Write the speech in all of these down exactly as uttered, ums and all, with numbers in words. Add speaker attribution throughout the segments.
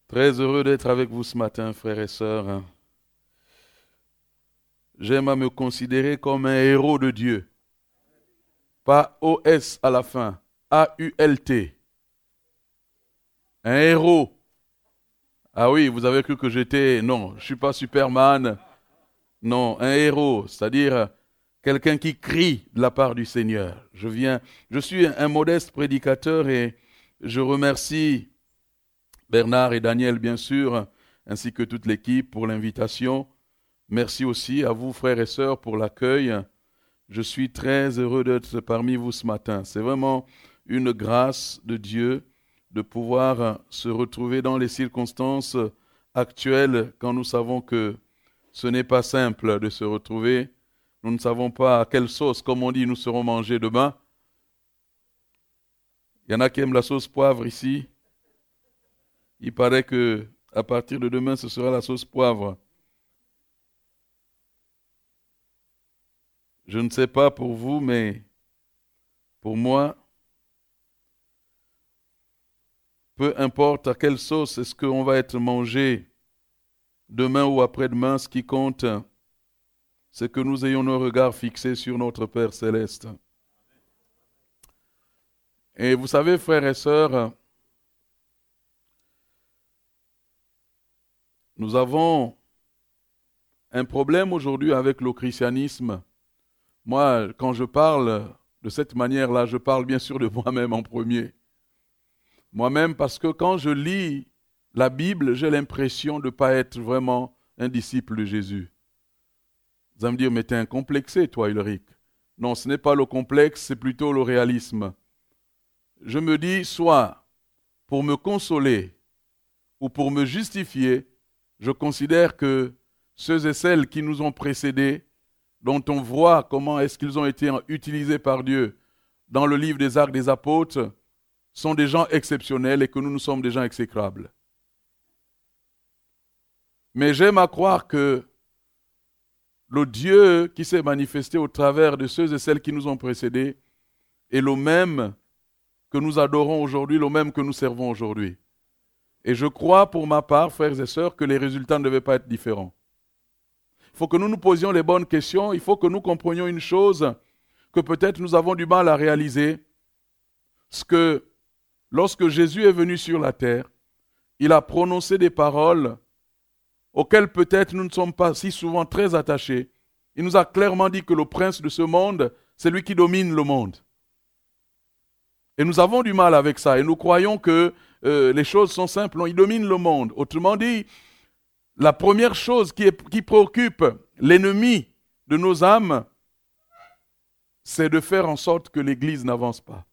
Speaker 1: Très heureux d'être avec vous ce matin, frères et sœurs. J'aime à me considérer comme un héros de Dieu. Pas O S à la fin, A U L T. Un héros. Ah oui, vous avez cru que j'étais... Non, je ne suis pas Superman. Non, un héros, c'est-à-dire quelqu'un qui crie de la part du Seigneur. Je viens, je suis un modeste prédicateur et je remercie Bernard et Daniel, bien sûr, ainsi que toute l'équipe pour l'invitation. Merci aussi à vous, frères et sœurs, pour l'accueil. Je suis très heureux d'être parmi vous ce matin. C'est vraiment une grâce de Dieu de pouvoir se retrouver dans les circonstances actuelles quand nous savons que ce n'est pas simple de se retrouver. Nous ne savons pas à quelle sauce, comme on dit, nous serons mangés demain. Il y en a qui aiment la sauce poivre ici. Il paraît que à partir de demain, ce sera la sauce poivre. Je ne sais pas pour vous, mais pour moi, peu importe à quelle sauce est-ce qu'on va être mangé demain ou après-demain, ce qui compte, c'est que nous ayons nos regards fixés sur notre Père céleste. Et vous savez, frères et sœurs, nous avons un problème aujourd'hui avec le christianisme. Moi, quand je parle de cette manière-là, je parle bien sûr de moi-même en premier. Moi-même, parce que quand je lis la Bible, j'ai l'impression de ne pas être vraiment un disciple de Jésus. Vous allez me dire, mais t'es un complexé, toi, Ulrich. Non, ce n'est pas le complexe, c'est plutôt le réalisme. Je me dis, soit pour me consoler ou pour me justifier, je considère que ceux et celles qui nous ont précédés, dont on voit comment est-ce qu'ils ont été utilisés par Dieu dans le livre des Actes des Apôtres, sont des gens exceptionnels et que nous, nous sommes des gens exécrables. Mais j'aime à croire que le Dieu qui s'est manifesté au travers de ceux et celles qui nous ont précédés est le même que nous adorons aujourd'hui, le même que nous servons aujourd'hui. Et je crois pour ma part, frères et sœurs, que les résultats ne devaient pas être différents. Il faut que nous nous posions les bonnes questions, il faut que nous comprenions une chose que peut-être nous avons du mal à réaliser, c'est que lorsque Jésus est venu sur la terre, il a prononcé des paroles auxquelles peut-être nous ne sommes pas si souvent très attachés. Il nous a clairement dit que le prince de ce monde, c'est lui qui domine le monde. Et nous avons du mal avec ça et nous croyons que euh, les choses sont simples. Non, il domine le monde. Autrement dit, la première chose qui, est, qui préoccupe l'ennemi de nos âmes, c'est de faire en sorte que l'Église n'avance pas.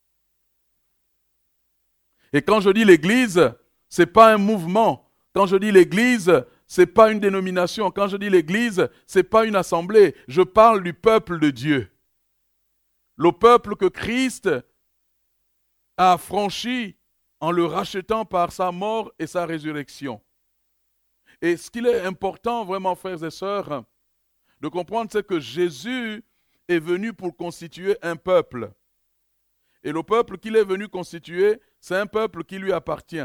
Speaker 1: Et quand je dis l'Église, ce n'est pas un mouvement. Quand je dis l'Église, ce n'est pas une dénomination. Quand je dis l'Église, ce n'est pas une assemblée. Je parle du peuple de Dieu. Le peuple que Christ a affranchi en le rachetant par sa mort et sa résurrection. Et ce qu'il est important vraiment, frères et sœurs, de comprendre, c'est que Jésus est venu pour constituer un peuple. Et le peuple qu'il est venu constituer, c'est un peuple qui lui appartient.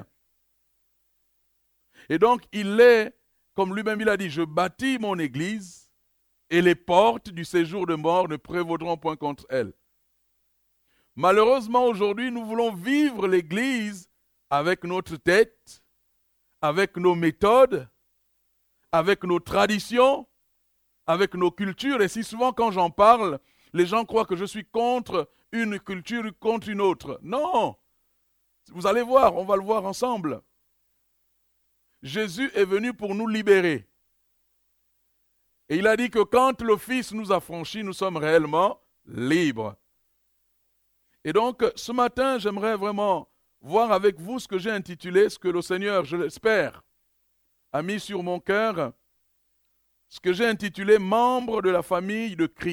Speaker 1: Et donc, il est, comme lui-même il a dit, je bâtis mon église et les portes du séjour de mort ne prévaudront point contre elle. Malheureusement, aujourd'hui, nous voulons vivre l'église avec notre tête, avec nos méthodes, avec nos traditions, avec nos cultures. Et si souvent, quand j'en parle, les gens croient que je suis contre une culture ou contre une autre. Non! Vous allez voir, on va le voir ensemble. Jésus est venu pour nous libérer. Et il a dit que quand le Fils nous a franchis, nous sommes réellement libres. Et donc, ce matin, j'aimerais vraiment voir avec vous ce que j'ai intitulé, ce que le Seigneur, je l'espère, a mis sur mon cœur, ce que j'ai intitulé « Membre de la famille de Christ ».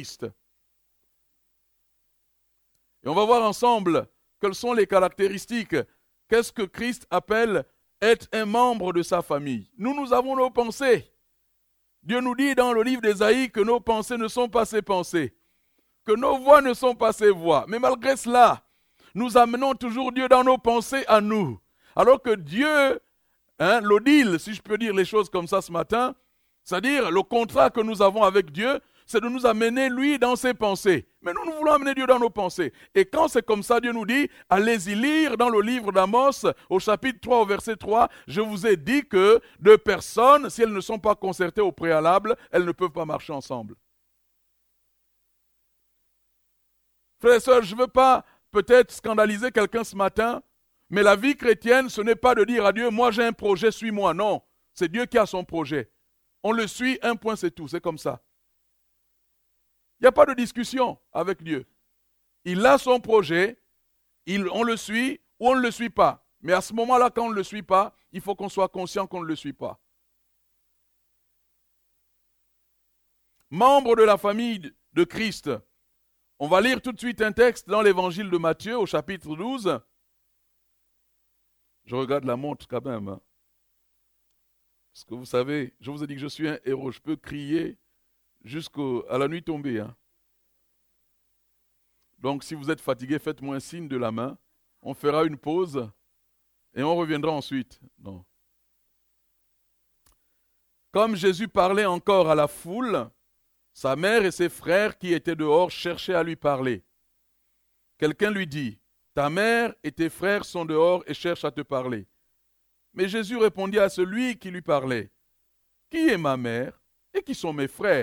Speaker 1: Et on va voir ensemble quelles sont les caractéristiques. Qu'est-ce que Christ appelle être un membre de sa famille? Nous, nous avons nos pensées. Dieu nous dit dans le livre d'Ésaïe que nos pensées ne sont pas ses pensées, que nos voix ne sont pas ses voix. Mais malgré cela, nous amenons toujours Dieu dans nos pensées à nous. Alors que Dieu hein, le deal, si je peux dire les choses comme ça ce matin, c'est-à-dire le contrat que nous avons avec Dieu, c'est de nous amener lui dans ses pensées. Mais nous, nous voulons amener Dieu dans nos pensées. Et quand c'est comme ça, Dieu nous dit, allez-y lire dans le livre d'Amos, au chapitre trois, au verset trois, je vous ai dit que deux personnes, si elles ne sont pas concertées au préalable, elles ne peuvent pas marcher ensemble. Frères et sœurs, je ne veux pas peut-être scandaliser quelqu'un ce matin, mais la vie chrétienne, ce n'est pas de dire à Dieu, moi j'ai un projet, suis-moi. Non, c'est Dieu qui a son projet. On le suit, un point, c'est tout, c'est comme ça. Il n'y a pas de discussion avec Dieu. Il a son projet, il, on le suit ou on ne le suit pas. Mais à ce moment-là, quand on ne le suit pas, il faut qu'on soit conscient qu'on ne le suit pas. Membre de la famille de Christ, on va lire tout de suite un texte dans l'évangile de Matthieu au chapitre douze. Je regarde la montre quand même. Hein. Parce que vous savez, je vous ai dit que je suis un héros, je peux crier jusqu'à la nuit tombée. Hein. Donc si vous êtes fatigué, faites-moi un signe de la main. On fera une pause et on reviendra ensuite. Non. Comme Jésus parlait encore à la foule, sa mère et ses frères qui étaient dehors cherchaient à lui parler. Quelqu'un lui dit, « Ta mère et tes frères sont dehors et cherchent à te parler. » Mais Jésus répondit à celui qui lui parlait, « Qui est ma mère et qui sont mes frères ?»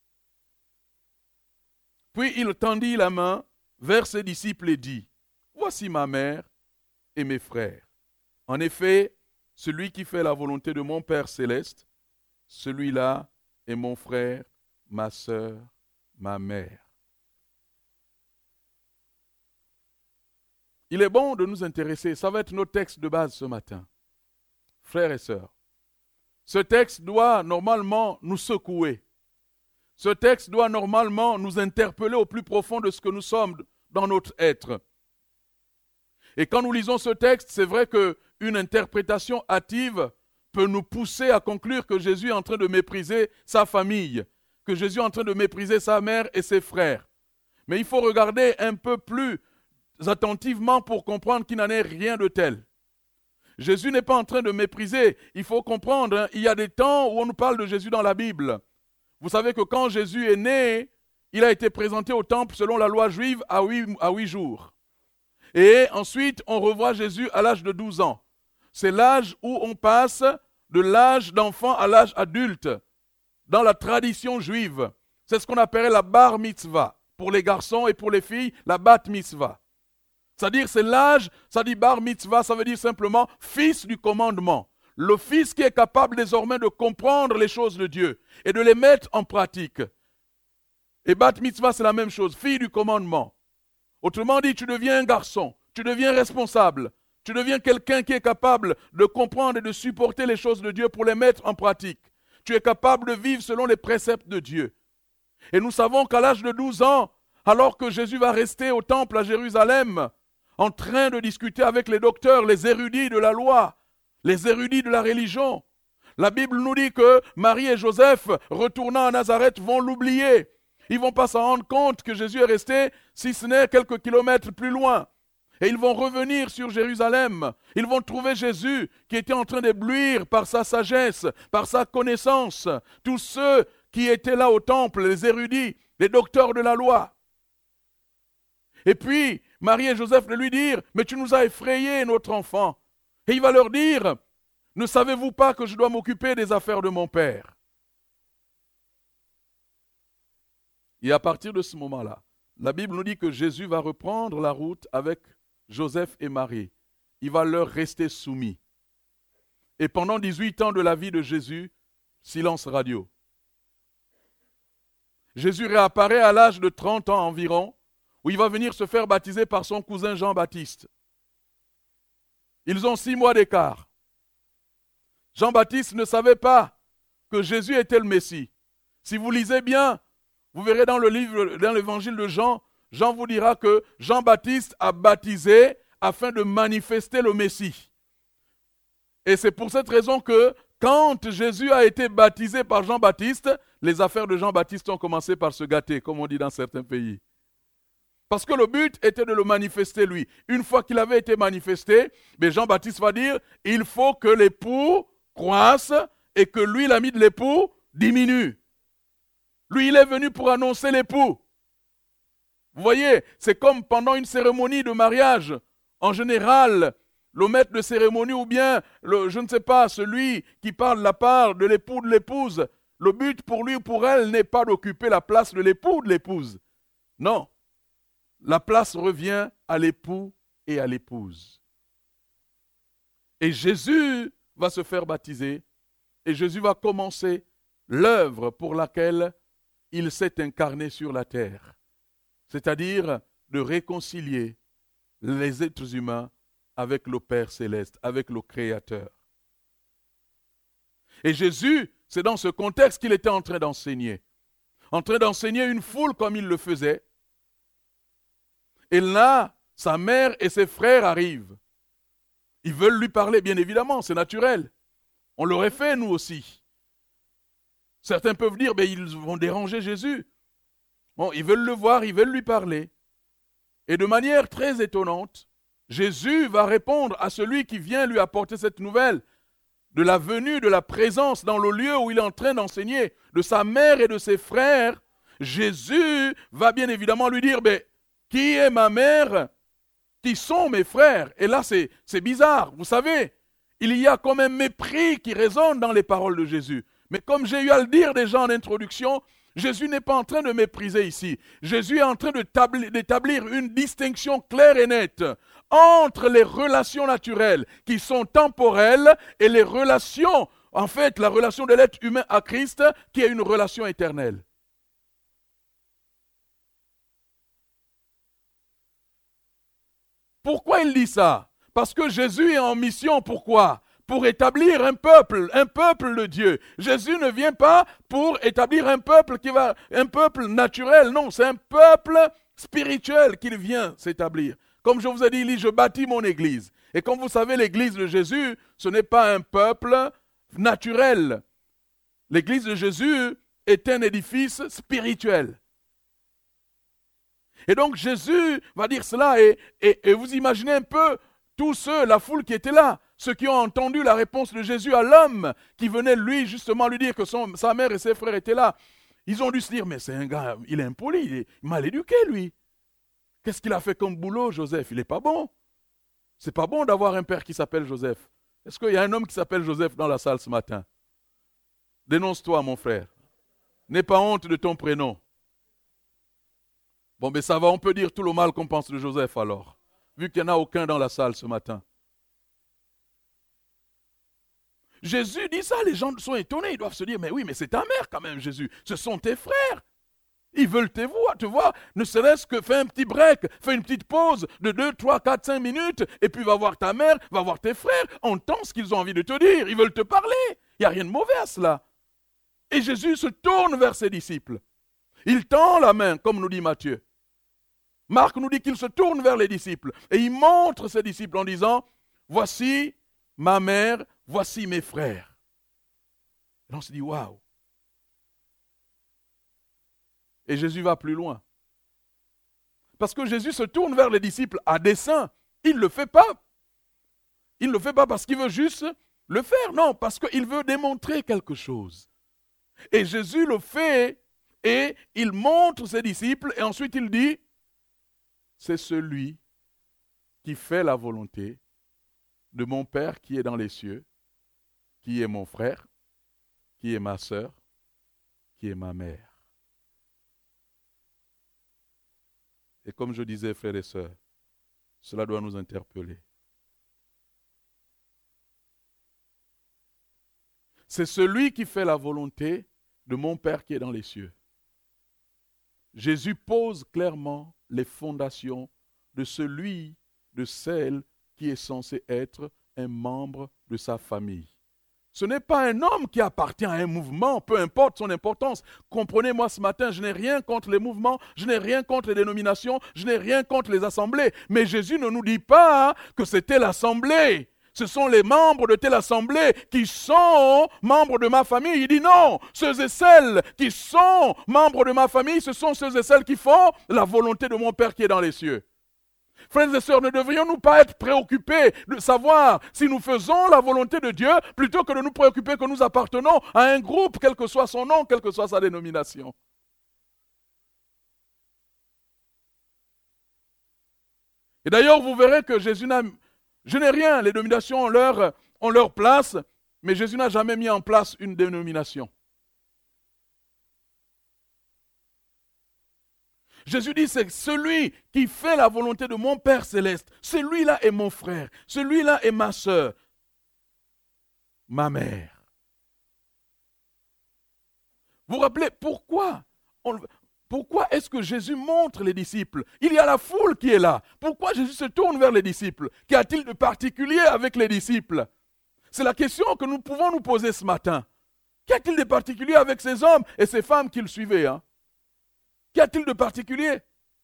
Speaker 1: Puis il tendit la main vers ses disciples et dit, « Voici ma mère et mes frères. En effet, celui qui fait la volonté de mon Père céleste, celui-là est mon frère, ma sœur, ma mère. » Il est bon de nous intéresser, ça va être notre texte de base ce matin. Frères et sœurs, ce texte doit normalement nous secouer. Ce texte doit normalement nous interpeller au plus profond de ce que nous sommes dans notre être. Et quand nous lisons ce texte, c'est vrai qu'une interprétation hâtive peut nous pousser à conclure que Jésus est en train de mépriser sa famille, que Jésus est en train de mépriser sa mère et ses frères. Mais il faut regarder un peu plus attentivement pour comprendre qu'il n'en est rien de tel. Jésus n'est pas en train de mépriser. Il faut comprendre, hein, il y a des temps où on nous parle de Jésus dans la Bible. Vous savez que quand Jésus est né, il a été présenté au temple selon la loi juive à huit, à huit jours. Et ensuite, on revoit Jésus à l'âge de douze ans. C'est l'âge où on passe de l'âge d'enfant à l'âge adulte dans la tradition juive. C'est ce qu'on appellerait la bar mitzvah. Pour les garçons et pour les filles, la bat mitzvah. C'est-à-dire, c'est l'âge, ça dit bar mitzvah, ça veut dire simplement fils du commandement. Le fils qui est capable désormais de comprendre les choses de Dieu et de les mettre en pratique. Et bat mitzvah, c'est la même chose, fille du commandement. Autrement dit, tu deviens un garçon, tu deviens responsable, tu deviens quelqu'un qui est capable de comprendre et de supporter les choses de Dieu pour les mettre en pratique. Tu es capable de vivre selon les préceptes de Dieu. Et nous savons qu'à l'âge de douze ans, alors que Jésus va rester au temple à Jérusalem, en train de discuter avec les docteurs, les érudits de la loi, les érudits de la religion. La Bible nous dit que Marie et Joseph, retournant à Nazareth, vont l'oublier. Ils ne vont pas s'en rendre compte que Jésus est resté, si ce n'est quelques kilomètres plus loin. Et ils vont revenir sur Jérusalem. Ils vont trouver Jésus qui était en train d'éblouir par sa sagesse, par sa connaissance. Tous ceux qui étaient là au temple, les érudits, les docteurs de la loi. Et puis, Marie et Joseph de lui dire, mais tu nous as effrayé notre enfant. Et il va leur dire, ne savez-vous pas que je dois m'occuper des affaires de mon père? Et à partir de ce moment-là, la Bible nous dit que Jésus va reprendre la route avec Joseph et Marie. Il va leur rester soumis. Et pendant dix-huit ans de la vie de Jésus, silence radio. Jésus réapparaît à l'âge de trente ans environ, où il va venir se faire baptiser par son cousin Jean-Baptiste. Ils ont six mois d'écart. Jean-Baptiste ne savait pas que Jésus était le Messie. Si vous lisez bien, vous verrez dans le livre, dans l'évangile de Jean, Jean vous dira que Jean-Baptiste a baptisé afin de manifester le Messie. Et c'est pour cette raison que quand Jésus a été baptisé par Jean-Baptiste, les affaires de Jean-Baptiste ont commencé par se gâter, comme on dit dans certains pays. Parce que le but était de le manifester lui. Une fois qu'il avait été manifesté, mais Jean-Baptiste va dire, il faut que l'époux croisse et que lui, l'ami de l'époux, diminue. Lui, il est venu pour annoncer l'époux. Vous voyez, c'est comme pendant une cérémonie de mariage. En général, le maître de cérémonie ou bien, le, je ne sais pas, celui qui parle de la part de l'époux ou de l'épouse, le but pour lui ou pour elle n'est pas d'occuper la place de l'époux ou de l'épouse. Non. La place revient à l'époux et à l'épouse. Et Jésus va se faire baptiser et Jésus va commencer l'œuvre pour laquelle il s'est incarné sur la terre. C'est-à-dire de réconcilier les êtres humains avec le Père céleste, avec le Créateur. Et Jésus, c'est dans ce contexte qu'il était en train d'enseigner. En train d'enseigner une foule comme il le faisait. Et là, sa mère et ses frères arrivent. Ils veulent lui parler, bien évidemment, c'est naturel. On l'aurait fait, nous aussi. Certains peuvent dire, ben, ils vont déranger Jésus. Bon, ils veulent le voir, ils veulent lui parler. Et de manière très étonnante, Jésus va répondre à celui qui vient lui apporter cette nouvelle de la venue, de la présence dans le lieu où il est en train d'enseigner, de sa mère et de ses frères. Jésus va bien évidemment lui dire, ben, qui est ma mère? Qui sont mes frères? Et là, c'est, c'est bizarre. Vous savez, il y a comme un mépris qui résonne dans les paroles de Jésus. Mais comme j'ai eu à le dire déjà en introduction, Jésus n'est pas en train de mépriser ici. Jésus est en train d'établir une distinction claire et nette entre les relations naturelles qui sont temporelles et les relations, en fait, la relation de l'être humain à Christ qui est une relation éternelle. Pourquoi il dit ça? Parce que Jésus est en mission. Pourquoi? Pour établir un peuple, un peuple de Dieu. Jésus ne vient pas pour établir un peuple qui va, un peuple naturel. Non, c'est un peuple spirituel qu'il vient s'établir. Comme je vous ai dit, il dit, je bâtis mon église. Et comme vous savez, l'église de Jésus, ce n'est pas un peuple naturel. L'église de Jésus est un édifice spirituel. Et donc Jésus va dire cela et, et, et vous imaginez un peu tous ceux, la foule qui était là, ceux qui ont entendu la réponse de Jésus à l'homme qui venait lui justement lui dire que son, sa mère et ses frères étaient là. Ils ont dû se dire, mais c'est un gars, il est impoli, il est mal éduqué lui. Qu'est-ce qu'il a fait comme boulot, Joseph? Il n'est pas bon. C'est pas bon d'avoir un père qui s'appelle Joseph. Est-ce qu'il y a un homme qui s'appelle Joseph dans la salle ce matin? Dénonce-toi, mon frère. N'aie pas honte de ton prénom. Bon, mais ça va, on peut dire tout le mal qu'on pense de Joseph alors, vu qu'il n'y en a aucun dans la salle ce matin. Jésus dit ça, les gens sont étonnés, ils doivent se dire, mais oui, mais c'est ta mère quand même, Jésus, ce sont tes frères. Ils veulent te voir, te voir, ne serait-ce que fais un petit break, fais une petite pause de deux, trois, quatre, cinq minutes, et puis va voir ta mère, va voir tes frères, entends ce qu'ils ont envie de te dire, ils veulent te parler, il n'y a rien de mauvais à cela. Et Jésus se tourne vers ses disciples. Il tend la main, comme nous dit Matthieu. Marc nous dit qu'il se tourne vers les disciples, et il montre ses disciples en disant, voici ma mère, voici mes frères. Et on se dit, waouh. Et Jésus va plus loin. Parce que Jésus se tourne vers les disciples à dessein. Il ne le fait pas. Il ne le fait pas parce qu'il veut juste le faire. Non, parce qu'il veut démontrer quelque chose. Et Jésus le fait et il montre ses disciples et ensuite il dit, c'est celui qui fait la volonté de mon Père qui est dans les cieux, qui est mon frère, qui est ma sœur, qui est ma mère. Et comme je disais, frères et sœurs, cela doit nous interpeller. C'est celui qui fait la volonté de mon Père qui est dans les cieux. Jésus pose clairement les fondations de celui, de celle qui est censé être un membre de sa famille. Ce n'est pas un homme qui appartient à un mouvement, peu importe son importance. Comprenez-moi ce matin, je n'ai rien contre les mouvements, je n'ai rien contre les dénominations, je n'ai rien contre les assemblées. Mais Jésus ne nous dit pas que c'était l'assemblée. ce sont les membres de telle assemblée qui sont membres de ma famille. Il dit non, ceux et celles qui sont membres de ma famille, ce sont ceux et celles qui font la volonté de mon Père qui est dans les cieux. Frères et sœurs, ne devrions-nous pas être préoccupés de savoir si nous faisons la volonté de Dieu plutôt que de nous préoccuper que nous appartenons à un groupe, quel que soit son nom, quelle que soit sa dénomination? Et d'ailleurs, vous verrez que Jésus n'a... Je n'ai rien, les dénominations ont leur, ont leur place, mais Jésus n'a jamais mis en place une dénomination. Jésus dit, c'est celui qui fait la volonté de mon Père céleste. Celui-là est mon frère. Celui-là est ma sœur. Ma mère. Vous vous rappelez pourquoi on, Pourquoi est-ce que Jésus montre les disciples? Il y a la foule qui est là. Pourquoi Jésus se tourne vers les disciples? Qu'y a-t-il de particulier avec les disciples? C'est la question que nous pouvons nous poser ce matin. Qu'y a-t-il de particulier avec ces hommes et ces femmes qui le suivaient, hein? Qu'y a-t-il de particulier?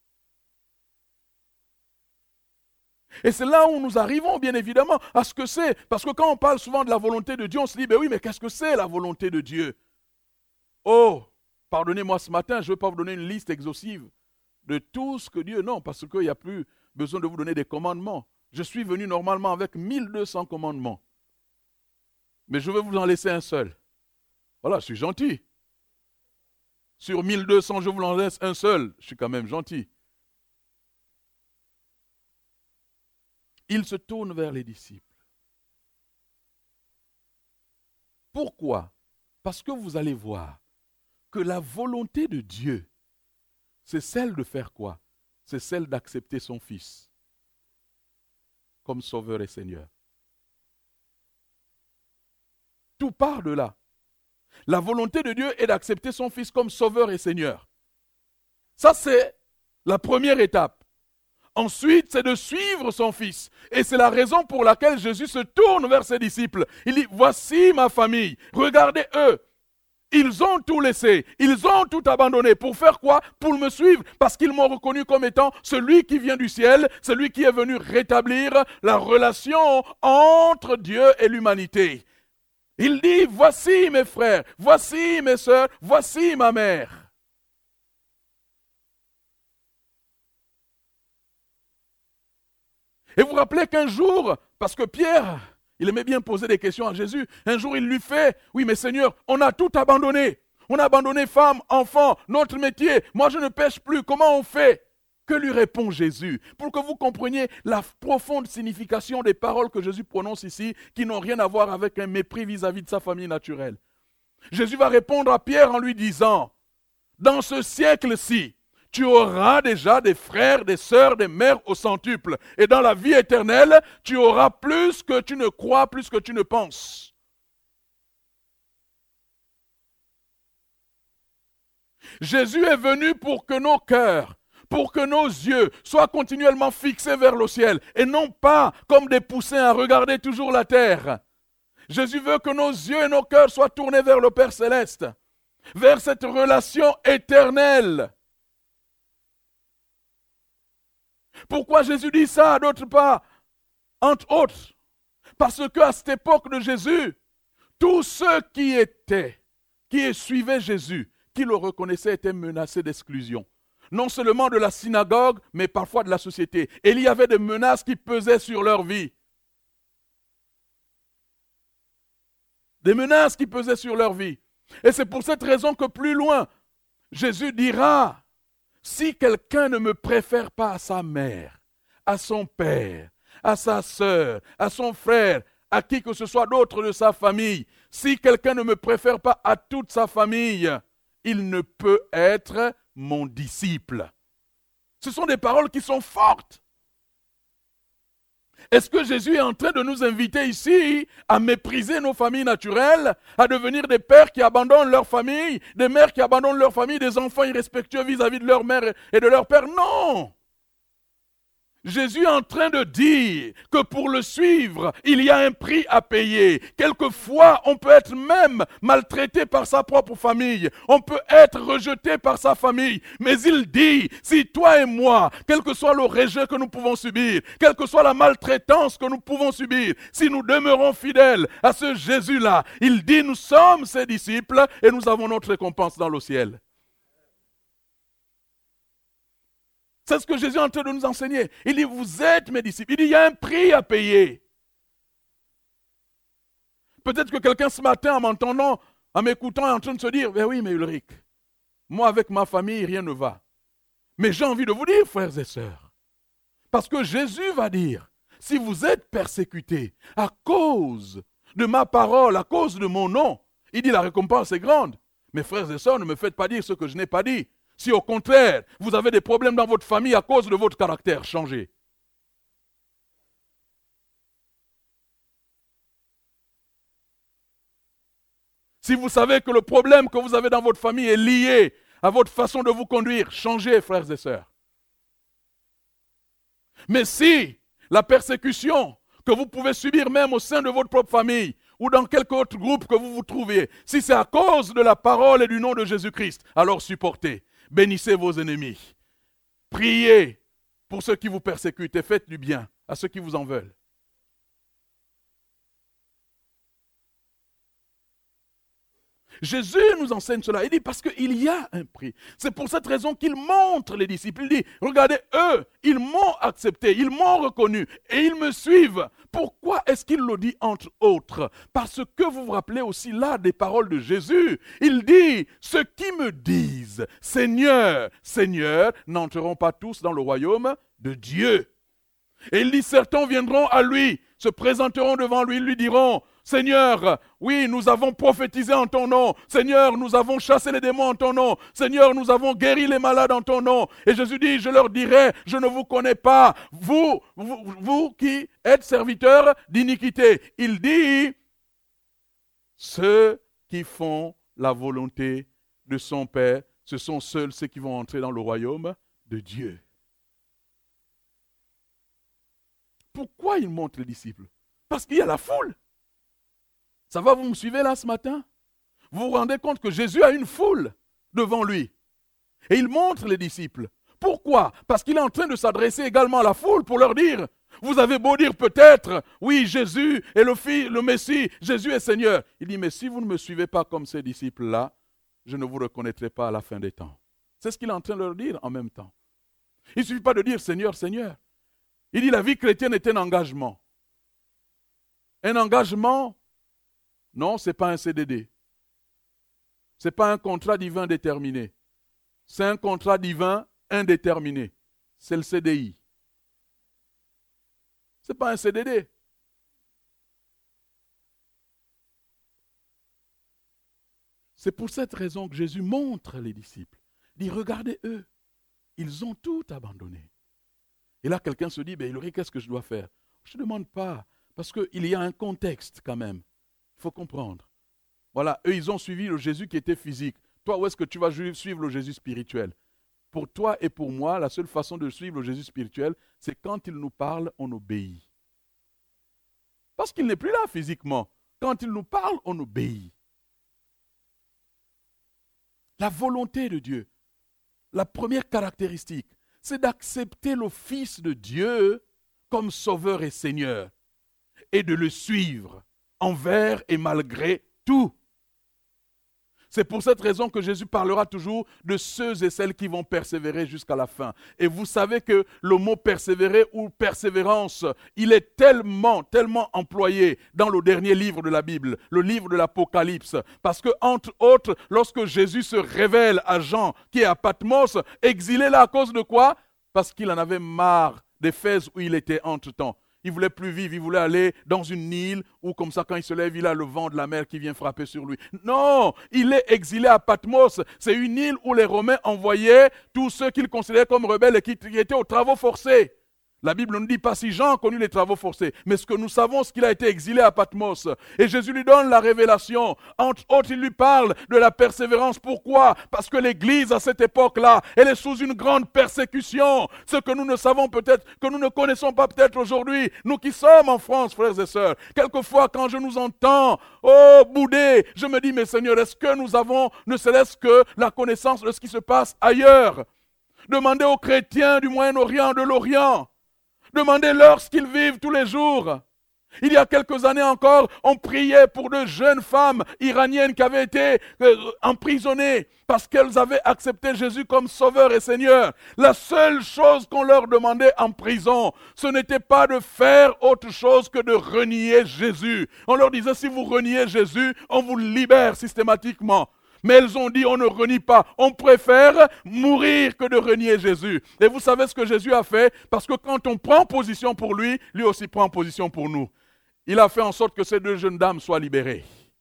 Speaker 1: Et c'est là où nous arrivons, bien évidemment, à ce que c'est. Parce que quand on parle souvent de la volonté de Dieu, on se dit, ben oui, mais qu'est-ce que c'est la volonté de Dieu? Oh, pardonnez-moi ce matin, je ne veux pas vous donner une liste exhaustive de tout ce que Dieu... Non, parce qu'il n'y a plus besoin de vous donner des commandements. Je suis venu normalement avec mille deux cents commandements. Mais je vais vous en laisser un seul. Voilà, je suis gentil. Sur mille deux cents, je vous en laisse un seul. Je suis quand même gentil. Il se tourne vers les disciples. Pourquoi? Parce que vous allez voir que la volonté de Dieu, c'est celle de faire quoi? C'est celle d'accepter son Fils comme Sauveur et Seigneur. Tout part de là. La volonté de Dieu est d'accepter son Fils comme Sauveur et Seigneur. Ça, c'est la première étape. Ensuite, c'est de suivre son Fils. Et c'est la raison pour laquelle Jésus se tourne vers ses disciples. Il dit, voici ma famille, regardez eux. Ils ont tout laissé, ils ont tout abandonné. Pour faire quoi? Pour me suivre, parce qu'ils m'ont reconnu comme étant celui qui vient du ciel, celui qui est venu rétablir la relation entre Dieu et l'humanité. Il dit, voici mes frères, voici mes sœurs, voici ma mère. Et vous vous rappelez qu'un jour, parce que Pierre, il aimait bien poser des questions à Jésus, un jour il lui fait, oui mais Seigneur, on a tout abandonné. On a abandonné femmes, enfants, notre métier. Moi je ne pêche plus, comment on fait? Que lui répond Jésus? Pour que vous compreniez la profonde signification des paroles que Jésus prononce ici, qui n'ont rien à voir avec un mépris vis-à-vis de sa famille naturelle. Jésus va répondre à Pierre en lui disant, dans ce siècle-ci, tu auras déjà des frères, des sœurs, des mères au centuple. Et dans la vie éternelle, tu auras plus que tu ne crois, plus que tu ne penses. Jésus est venu pour que nos cœurs, pour que nos yeux soient continuellement fixés vers le ciel et non pas comme des poussins à regarder toujours la terre. Jésus veut que nos yeux et nos cœurs soient tournés vers le Père Céleste, vers cette relation éternelle. Pourquoi Jésus dit ça, d'autre part? Entre autres, parce qu'à cette époque de Jésus, tous ceux qui étaient, qui suivaient Jésus, qui le reconnaissaient, étaient menacés d'exclusion. Non seulement de la synagogue, mais parfois de la société. Et il y avait des menaces qui pesaient sur leur vie. Des menaces qui pesaient sur leur vie. Et c'est pour cette raison que plus loin, Jésus dira, si quelqu'un ne me préfère pas à sa mère, à son père, à sa sœur, à son frère, à qui que ce soit d'autre de sa famille, si quelqu'un ne me préfère pas à toute sa famille, il ne peut être mon disciple. Ce sont des paroles qui sont fortes. Est-ce que Jésus est en train de nous inviter ici à mépriser nos familles naturelles, à devenir des pères qui abandonnent leur famille, des mères qui abandonnent leur famille, des enfants irrespectueux vis-à-vis de leur mère et de leur père? Non! Jésus est en train de dire que pour le suivre, il y a un prix à payer. Quelquefois, on peut être même maltraité par sa propre famille. On peut être rejeté par sa famille. Mais il dit, si toi et moi, quel que soit le rejet que nous pouvons subir, quelle que soit la maltraitance que nous pouvons subir, si nous demeurons fidèles à ce Jésus-là, il dit, nous sommes ses disciples et nous avons notre récompense dans le ciel. C'est ce que Jésus est en train de nous enseigner. Il dit, vous êtes mes disciples. Il dit, il y a un prix à payer. Peut-être que quelqu'un ce matin, en m'entendant, en m'écoutant, est en train de se dire, ben oui, mais Ulrich, moi avec ma famille, rien ne va. Mais j'ai envie de vous dire, frères et sœurs, parce que Jésus va dire, si vous êtes persécutés à cause de ma parole, à cause de mon nom, il dit, la récompense est grande. Mes frères et sœurs, ne me faites pas dire ce que je n'ai pas dit. Si au contraire, vous avez des problèmes dans votre famille à cause de votre caractère, changez. Si vous savez que le problème que vous avez dans votre famille est lié à votre façon de vous conduire, changez, frères et sœurs. Mais si la persécution que vous pouvez subir même au sein de votre propre famille ou dans quelque autre groupe que vous vous trouvez, si c'est à cause de la parole et du nom de Jésus-Christ, alors supportez. Bénissez vos ennemis. Priez pour ceux qui vous persécutent et faites du bien à ceux qui vous en veulent. Jésus nous enseigne cela. Il dit parce qu'il y a un prix. C'est pour cette raison qu'il montre les disciples. Il dit, regardez, eux, ils m'ont accepté, ils m'ont reconnu et ils me suivent. Pourquoi est-ce qu'il le dit entre autres? Parce que vous vous rappelez aussi là des paroles de Jésus. Il dit, ceux qui me disent, Seigneur, Seigneur, n'entreront pas tous dans le royaume de Dieu. Et il dit, certains viendront à lui, se présenteront devant lui, lui diront, Seigneur, oui, nous avons prophétisé en ton nom. Seigneur, nous avons chassé les démons en ton nom. Seigneur, nous avons guéri les malades en ton nom. Et Jésus dit, je leur dirai, je ne vous connais pas. Vous, vous, vous qui êtes serviteurs d'iniquité. Il dit, ceux qui font la volonté de son Père, ce sont seuls ceux qui vont entrer dans le royaume de Dieu. Pourquoi il montre les disciples? Parce qu'il y a la foule. Ça va, vous me suivez là ce matin? Vous vous rendez compte que Jésus a une foule devant lui. Et il montre les disciples. Pourquoi? Parce qu'il est en train de s'adresser également à la foule pour leur dire, vous avez beau dire peut-être, oui, Jésus est le Fils, le Messie, Jésus est Seigneur. Il dit, mais si vous ne me suivez pas comme ces disciples-là, je ne vous reconnaîtrai pas à la fin des temps. C'est ce qu'il est en train de leur dire en même temps. Il ne suffit pas de dire Seigneur, Seigneur. Il dit, la vie chrétienne est un engagement. Un engagement, non, ce n'est pas un C D D. Ce n'est pas un contrat divin déterminé. C'est un contrat divin indéterminé. C'est le C D I. Ce n'est pas un C D D. C'est pour cette raison que Jésus montre les disciples. Il dit, regardez eux, ils ont tout abandonné. Et là, quelqu'un se dit, ben, Ulrich, qu'est-ce que je dois faire? Je ne demande pas, parce qu'il y a un contexte quand même. Il faut comprendre. Voilà, eux, ils ont suivi le Jésus qui était physique. Toi, où est-ce que tu vas suivre le Jésus spirituel? Pour toi et pour moi, la seule façon de suivre le Jésus spirituel, c'est quand il nous parle, on obéit. Parce qu'il n'est plus là physiquement. Quand il nous parle, on obéit. La volonté de Dieu, la première caractéristique, c'est d'accepter le Fils de Dieu comme Sauveur et Seigneur et de le suivre envers et malgré tout. C'est pour cette raison que Jésus parlera toujours de ceux et celles qui vont persévérer jusqu'à la fin. Et vous savez que le mot persévérer ou persévérance, il est tellement, tellement employé dans le dernier livre de la Bible, le livre de l'Apocalypse. Parce que, entre autres, lorsque Jésus se révèle à Jean, qui est à Patmos, exilé là à cause de quoi? Parce qu'il en avait marre d'Éphèse où il était entre-temps. Il ne voulait plus vivre, il voulait aller dans une île où comme ça quand il se lève, il a le vent de la mer qui vient frapper sur lui. Non, il est exilé à Patmos. C'est une île où les Romains envoyaient tous ceux qu'ils considéraient comme rebelles et qui étaient aux travaux forcés. La Bible ne dit pas si Jean a connu les travaux forcés, mais ce que nous savons, c'est qu'il a été exilé à Patmos. Et Jésus lui donne la révélation. Entre autres, il lui parle de la persévérance. Pourquoi? Parce que l'Église, à cette époque-là, elle est sous une grande persécution. Ce que nous ne savons peut-être, que nous ne connaissons pas peut-être aujourd'hui, nous qui sommes en France, frères et sœurs. Quelquefois, quand je nous entends, oh, bouder, je me dis, mais Seigneur, est-ce que nous avons, ne serait-ce que la connaissance de ce qui se passe ailleurs? Demandez aux chrétiens du Moyen-Orient, de l'Orient. Demandez-leur ce qu'ils vivent tous les jours. Il y a quelques années encore, on priait pour de jeunes femmes iraniennes qui avaient été euh, emprisonnées parce qu'elles avaient accepté Jésus comme Sauveur et Seigneur. La seule chose qu'on leur demandait en prison, ce n'était pas de faire autre chose que de renier Jésus. On leur disait, si vous reniez Jésus, on vous libère systématiquement. Mais elles ont dit, on ne renie pas. On préfère mourir que de renier Jésus. Et vous savez ce que Jésus a fait? Parce que quand on prend position pour lui, lui aussi prend position pour nous. Il a fait en sorte que ces deux jeunes dames soient libérées.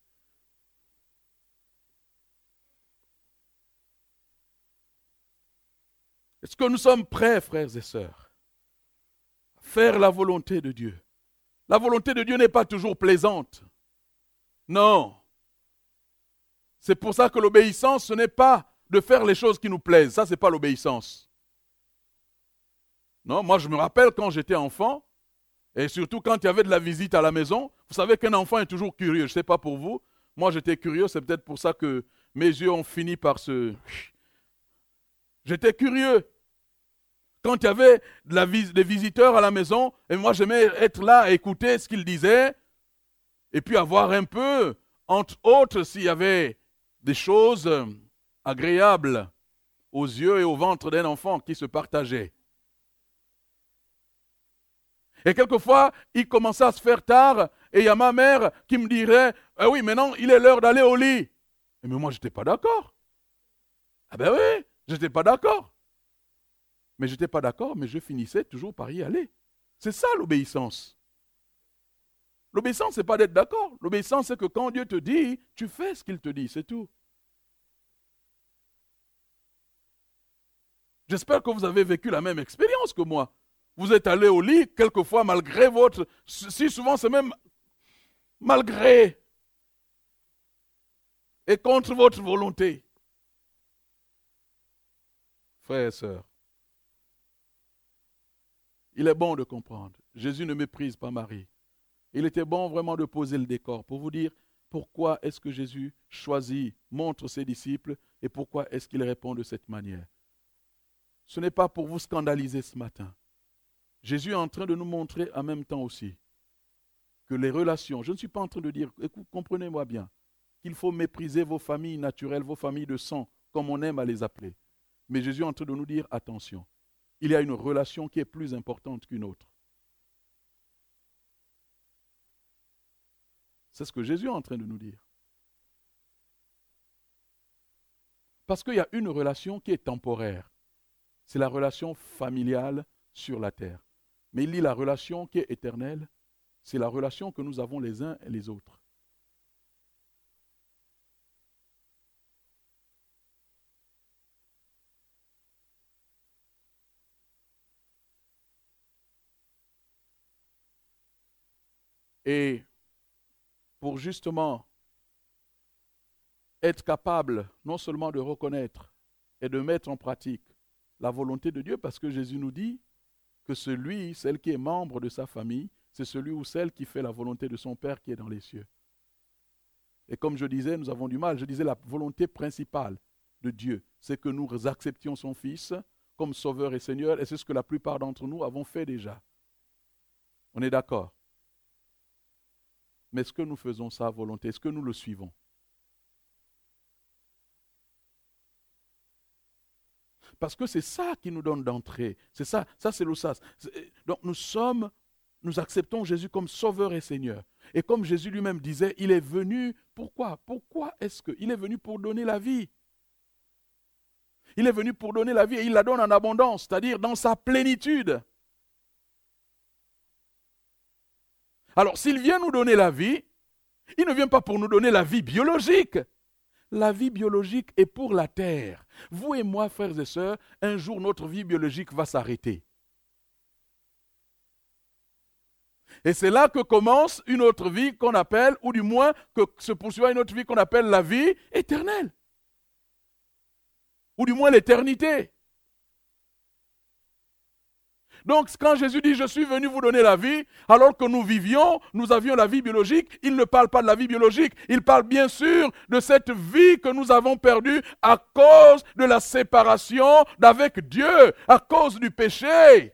Speaker 1: Est-ce que nous sommes prêts, frères et sœurs, à faire la volonté de Dieu? La volonté de Dieu n'est pas toujours plaisante. Non. C'est pour ça que l'obéissance, ce n'est pas de faire les choses qui nous plaisent. Ça, ce n'est pas l'obéissance. Non, moi je me rappelle quand j'étais enfant, et surtout quand il y avait de la visite à la maison, vous savez qu'un enfant est toujours curieux. Je ne sais pas pour vous, moi j'étais curieux, c'est peut-être pour ça que mes yeux ont fini par se... J'étais curieux. Quand il y avait de la vis- des visiteurs à la maison, et moi j'aimais être là, écouter ce qu'ils disaient, et puis avoir un peu, entre autres, s'il y avait des choses agréables aux yeux et au ventre d'un enfant qui se partageaient. Et quelquefois, il commençait à se faire tard et il y a ma mère qui me dirait ah « oui, maintenant, il est l'heure d'aller au lit. » Mais moi, je n'étais pas d'accord. Ah ben oui, je n'étais pas d'accord. Mais je n'étais pas d'accord, mais je finissais toujours par y aller. C'est ça l'obéissance. L'obéissance, ce n'est pas d'être d'accord. L'obéissance, c'est que quand Dieu te dit, tu fais ce qu'il te dit, c'est tout. J'espère que vous avez vécu la même expérience que moi. Vous êtes allé au lit, quelquefois, malgré votre... Si souvent, c'est même malgré et contre votre volonté. Frères et sœurs, il est bon de comprendre. Jésus ne méprise pas Marie. Il était bon vraiment de poser le décor pour vous dire pourquoi est-ce que Jésus choisit, montre ses disciples et pourquoi est-ce qu'il répond de cette manière. Ce n'est pas pour vous scandaliser ce matin. Jésus est en train de nous montrer en même temps aussi que les relations, je ne suis pas en train de dire, écoute, comprenez-moi bien, qu'il faut mépriser vos familles naturelles, vos familles de sang, comme on aime à les appeler. Mais Jésus est en train de nous dire, attention, il y a une relation qui est plus importante qu'une autre. C'est ce que Jésus est en train de nous dire. Parce qu'il y a une relation qui est temporaire. C'est la relation familiale sur la terre. Mais il dit la relation qui est éternelle, c'est la relation que nous avons les uns et les autres. Et pour justement être capable non seulement de reconnaître et de mettre en pratique la volonté de Dieu, parce que Jésus nous dit que celui, celle qui est membre de sa famille, c'est celui ou celle qui fait la volonté de son Père qui est dans les cieux. Et comme je disais, nous avons du mal, je disais la volonté principale de Dieu, c'est que nous acceptions son Fils comme Sauveur et Seigneur, et c'est ce que la plupart d'entre nous avons fait déjà. On est d'accord? Mais est-ce que nous faisons sa volonté? Est-ce que nous le suivons? Parce que c'est ça qui nous donne d'entrée. C'est ça, ça c'est le sas. Donc nous sommes, nous acceptons Jésus comme Sauveur et Seigneur. Et comme Jésus lui-même disait, il est venu, pourquoi? Pourquoi est-ce qu'il est venu pour donner la vie? Il est venu pour donner la vie et il la donne en abondance, c'est-à-dire dans sa plénitude. Alors s'il vient nous donner la vie, il ne vient pas pour nous donner la vie biologique. La vie biologique est pour la terre. Vous et moi, frères et sœurs, un jour notre vie biologique va s'arrêter. Et c'est là que commence une autre vie qu'on appelle, ou du moins que se poursuit une autre vie qu'on appelle la vie éternelle. Ou du moins l'éternité. Donc, quand Jésus dit « Je suis venu vous donner la vie », alors que nous vivions, nous avions la vie biologique, il ne parle pas de la vie biologique. Il parle bien sûr de cette vie que nous avons perdue à cause de la séparation d'avec Dieu, à cause du péché.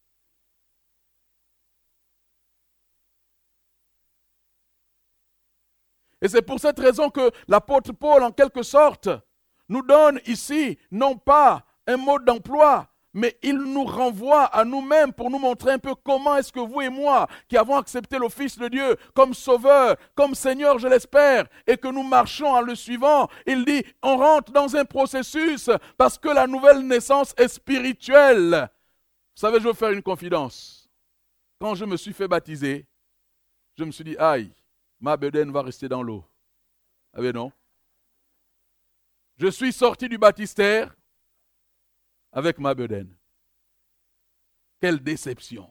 Speaker 1: Et c'est pour cette raison que l'apôtre Paul, en quelque sorte, nous donne ici, non pas un mode d'emploi, mais il nous renvoie à nous-mêmes pour nous montrer un peu comment est-ce que vous et moi, qui avons accepté le Fils de Dieu comme Sauveur, comme Seigneur, je l'espère, et que nous marchons en le suivant, il dit, on rentre dans un processus parce que la nouvelle naissance est spirituelle. Vous savez, je vais vous faire une confidence. Quand je me suis fait baptiser, je me suis dit, aïe, ma bedaine va rester dans l'eau. Ah ben non. Je suis sorti du baptistère avec ma bedaine. Quelle déception.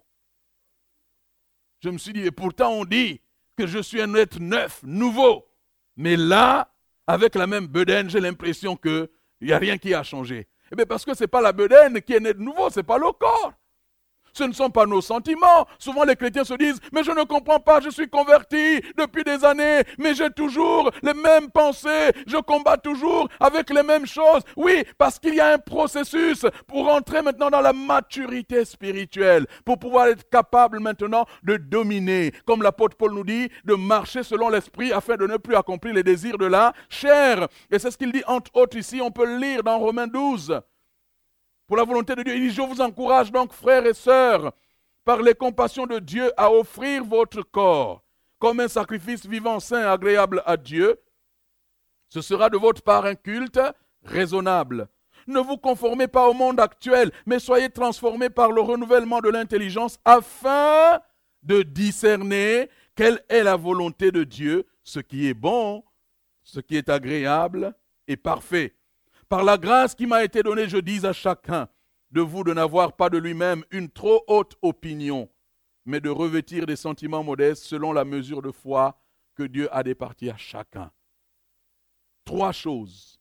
Speaker 1: Je me suis dit, et pourtant on dit que je suis un être neuf, nouveau. Mais là, avec la même bedaine, j'ai l'impression qu'il n'y a rien qui a changé. Eh bien parce que ce n'est pas la bedaine qui est née de nouveau, ce n'est pas le corps. Ce ne sont pas nos sentiments. Souvent les chrétiens se disent, mais je ne comprends pas, je suis converti depuis des années, mais j'ai toujours les mêmes pensées, je combats toujours avec les mêmes choses. Oui, parce qu'il y a un processus pour entrer maintenant dans la maturité spirituelle, pour pouvoir être capable maintenant de dominer, comme l'apôtre Paul nous dit, de marcher selon l'esprit afin de ne plus accomplir les désirs de la chair. Et c'est ce qu'il dit entre autres ici, on peut le lire dans Romains douze. Pour la volonté de Dieu, il dit, je vous encourage donc, frères et sœurs, par les compassions de Dieu, à offrir votre corps comme un sacrifice vivant, saint, agréable à Dieu. Ce sera de votre part un culte raisonnable. Ne vous conformez pas au monde actuel, mais soyez transformés par le renouvellement de l'intelligence afin de discerner quelle est la volonté de Dieu, ce qui est bon, ce qui est agréable et parfait. Par la grâce qui m'a été donnée, je dis à chacun de vous de n'avoir pas de lui-même une trop haute opinion, mais de revêtir des sentiments modestes selon la mesure de foi que Dieu a départie à chacun. Trois choses.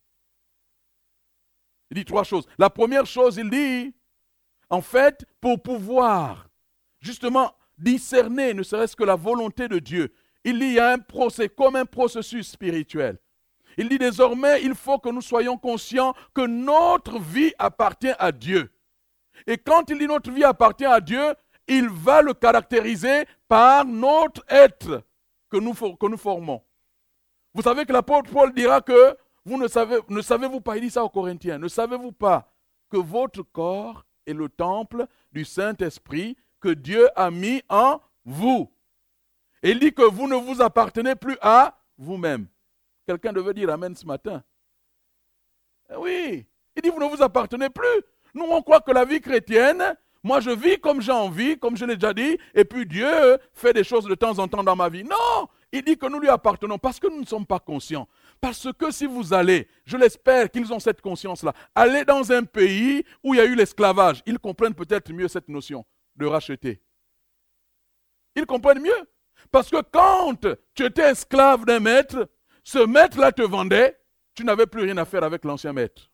Speaker 1: Il dit trois choses. La première chose, il dit, en fait, pour pouvoir justement discerner, ne serait-ce que la volonté de Dieu, il dit, il y a un procès, comme un processus spirituel. Il dit désormais, il faut que nous soyons conscients que notre vie appartient à Dieu. Et quand il dit notre vie appartient à Dieu, il va le caractériser par notre être que nous, que nous formons. Vous savez que l'apôtre Paul dira que, vous ne savez, ne savez-vous pas, il dit ça aux Corinthiens, ne savez-vous pas que votre corps est le temple du Saint-Esprit que Dieu a mis en vous. Et il dit que vous ne vous appartenez plus à vous-même. Quelqu'un devait dire amen ce matin. Eh oui, il dit vous ne vous appartenez plus. Nous on croit que la vie chrétienne, moi je vis comme j'ai envie, comme je l'ai déjà dit, et puis Dieu fait des choses de temps en temps dans ma vie. Non, il dit que nous lui appartenons parce que nous ne sommes pas conscients. Parce que si vous allez, je l'espère qu'ils ont cette conscience-là, allez dans un pays où il y a eu l'esclavage, ils comprennent peut-être mieux cette notion de racheter. Ils comprennent mieux. Parce que quand tu étais esclave d'un maître, ce maître-là te vendait, tu n'avais plus rien à faire avec l'ancien maître.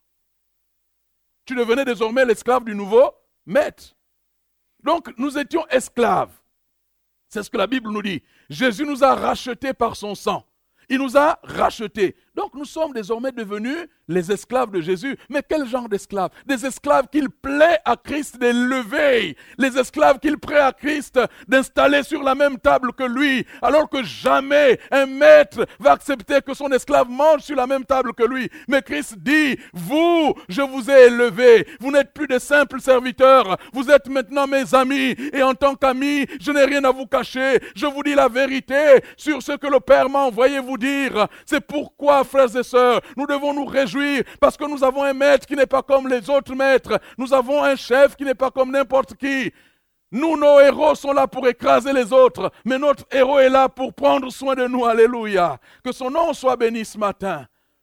Speaker 1: Tu devenais désormais l'esclave du nouveau maître. Donc, nous étions esclaves. C'est ce que la Bible nous dit. Jésus nous a rachetés par son sang. Il nous a rachetés. Donc, nous sommes désormais devenus les esclaves de Jésus. Mais quel genre d'esclaves? Des esclaves qu'il plaît à Christ d'élever. Les esclaves qu'il plaît à Christ d'installer sur la même table que lui. Alors que jamais un maître va accepter que son esclave mange sur la même table que lui. Mais Christ dit, vous, je vous ai élevés. Vous n'êtes plus des simples serviteurs. Vous êtes maintenant mes amis. Et en tant qu'amis, je n'ai rien à vous cacher. Je vous dis la vérité sur ce que le Père m'a envoyé vous dire. C'est pourquoi, frères et sœurs, nous devons nous réjouir parce que nous avons un maître qui n'est pas comme les autres maîtres. Nous avons un chef qui n'est pas comme n'importe qui. Nous, nos héros sont là pour écraser les autres, mais notre héros est là pour prendre soin de nous. Alléluia. Que son nom soit béni ce matin.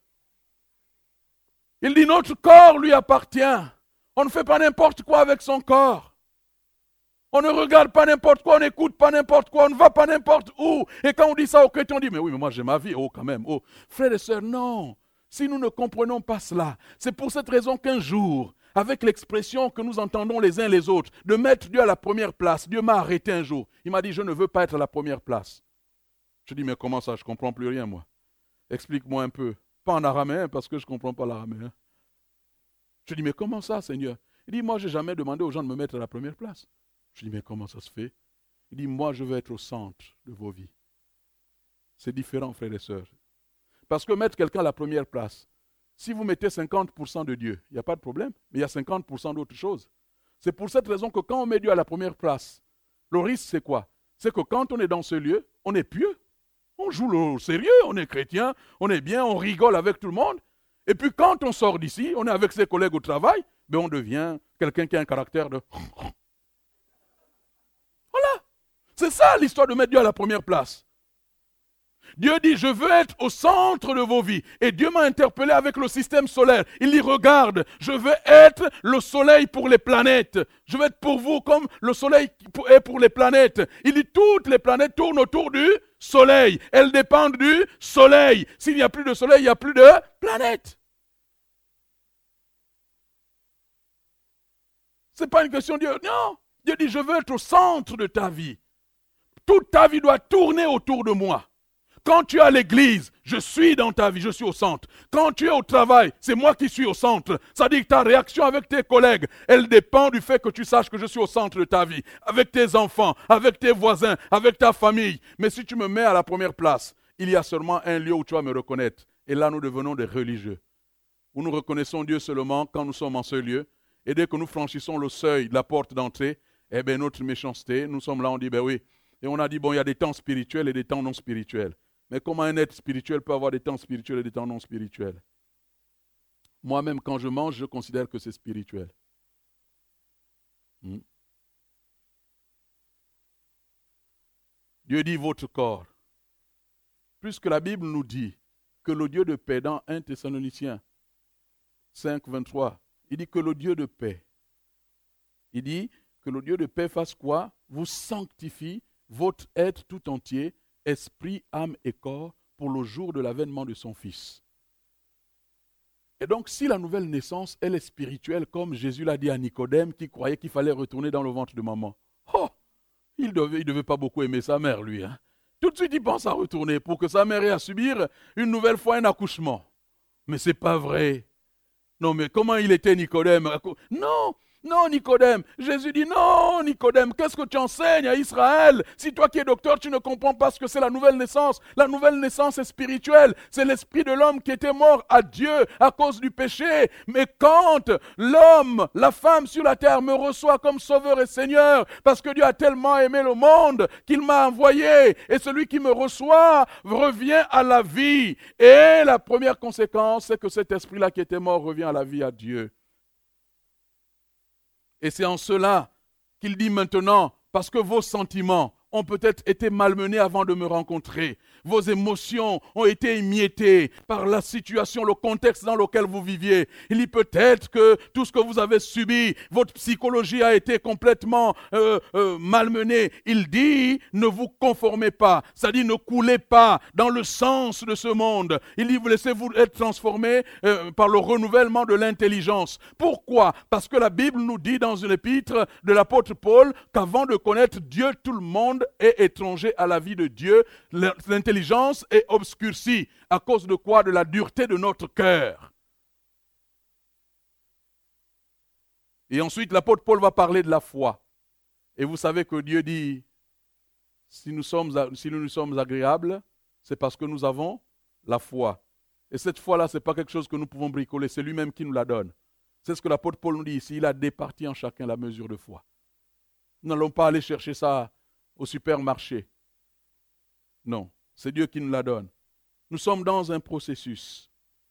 Speaker 1: Il dit notre corps lui appartient. On ne fait pas n'importe quoi avec son corps. On ne regarde pas n'importe quoi, on n'écoute pas n'importe quoi, on ne va pas n'importe où. Et quand on dit ça aux chrétiens, on dit, mais oui, mais moi j'ai ma vie. Oh, quand même. Oh, frères et sœurs, non. Si nous ne comprenons pas cela, c'est pour cette raison qu'un jour, avec l'expression que nous entendons les uns les autres, de mettre Dieu à la première place, Dieu m'a arrêté un jour. Il m'a dit, je ne veux pas être à la première place. Je dis, mais comment ça, je ne comprends plus rien, moi. Explique-moi un peu. Pas en araméen, parce que je ne comprends pas l'araméen. Je dis, mais comment ça, Seigneur? Il dit, moi, je n'ai jamais demandé aux gens de me mettre à la première place. Je dis, mais comment ça se fait? Il dit, moi, je veux être au centre de vos vies. C'est différent, frères et sœurs. Parce que mettre quelqu'un à la première place, si vous mettez cinquante pour cent de Dieu, il n'y a pas de problème, mais il y a cinquante pour cent d'autres choses. C'est pour cette raison que quand on met Dieu à la première place, le risque, c'est quoi? C'est que quand on est dans ce lieu, on est pieux. On joue au sérieux, on est chrétien, on est bien, on rigole avec tout le monde. Et puis quand on sort d'ici, on est avec ses collègues au travail, ben on devient quelqu'un qui a un caractère de... Voilà. C'est ça l'histoire de mettre Dieu à la première place. Dieu dit, je veux être au centre de vos vies. Et Dieu m'a interpellé avec le système solaire. Il dit, regarde, je veux être le soleil pour les planètes. Je veux être pour vous comme le soleil est pour les planètes. Il dit, toutes les planètes tournent autour du soleil. Elles dépendent du soleil. S'il n'y a plus de soleil, il n'y a plus de planète. Ce n'est pas une question de Dieu. Non. Dieu dit, je veux être au centre de ta vie. Toute ta vie doit tourner autour de moi. Quand tu es à l'église, je suis dans ta vie, je suis au centre. Quand tu es au travail, c'est moi qui suis au centre. Ça dit que ta réaction avec tes collègues, elle dépend du fait que tu saches que je suis au centre de ta vie. Avec tes enfants, avec tes voisins, avec ta famille. Mais si tu me mets à la première place, il y a seulement un lieu où tu vas me reconnaître. Et là, nous devenons des religieux. Où nous reconnaissons Dieu seulement quand nous sommes en ce lieu. Et dès que nous franchissons le seuil de la porte d'entrée, eh bien, notre méchanceté, nous sommes là, on dit, ben oui. Et on a dit, bon, il y a des temps spirituels et des temps non spirituels. Mais comment un être spirituel peut avoir des temps spirituels et des temps non spirituels? Moi-même, quand je mange, je considère que c'est spirituel. Hmm. Dieu dit votre corps. Puisque la Bible nous dit que le Dieu de paix, dans un Thessaloniciens cinq, vingt-trois, il dit que le Dieu de paix, il dit que le Dieu de paix fasse quoi? Vous sanctifie votre être tout entier, esprit, âme et corps, pour le jour de l'avènement de son Fils. Et donc, si la nouvelle naissance, elle est spirituelle, comme Jésus l'a dit à Nicodème, qui croyait qu'il fallait retourner dans le ventre de maman, oh, il ne devait, il devait pas beaucoup aimer sa mère, lui. Hein. Tout de suite, il pense à retourner pour que sa mère ait à subir une nouvelle fois un accouchement. Mais ce n'est pas vrai. Non, mais comment il était Nicodème? Non! Non, Nicodème. Jésus dit, non, Nicodème, qu'est-ce que tu enseignes à Israël? Si toi qui es docteur, tu ne comprends pas ce que c'est la nouvelle naissance. La nouvelle naissance est spirituelle. C'est l'esprit de l'homme qui était mort à Dieu à cause du péché. Mais quand l'homme, la femme sur la terre me reçoit comme sauveur et Seigneur, parce que Dieu a tellement aimé le monde qu'il m'a envoyé, et celui qui me reçoit revient à la vie. Et la première conséquence, c'est que cet esprit-là qui était mort revient à la vie à Dieu. Et c'est en cela qu'il dit maintenant, parce que vos sentiments ont peut-être été malmenés avant de me rencontrer. Vos émotions ont été émiettées par la situation, le contexte dans lequel vous viviez. Il dit peut-être que tout ce que vous avez subi, votre psychologie a été complètement euh, euh, malmenée. Il dit, ne vous conformez pas. Ça dit, ne coulez pas dans le sens de ce monde. Il dit, laissez-vous être transformés euh, par le renouvellement de l'intelligence. Pourquoi? Parce que la Bible nous dit dans une épître de l'apôtre Paul qu'avant de connaître Dieu, tout le monde est étranger à la vie de Dieu. L'intelligence est obscurcie. À cause de quoi? De la dureté de notre cœur. Et ensuite, l'apôtre Paul va parler de la foi. Et vous savez que Dieu dit, si nous, sommes, si nous nous sommes agréables, c'est parce que nous avons la foi. Et cette foi-là, ce n'est pas quelque chose que nous pouvons bricoler, c'est lui-même qui nous la donne. C'est ce que l'apôtre Paul nous dit ici, il a départi en chacun la mesure de foi. Nous n'allons pas aller chercher ça au supermarché. Non, c'est Dieu qui nous la donne. Nous sommes dans un processus.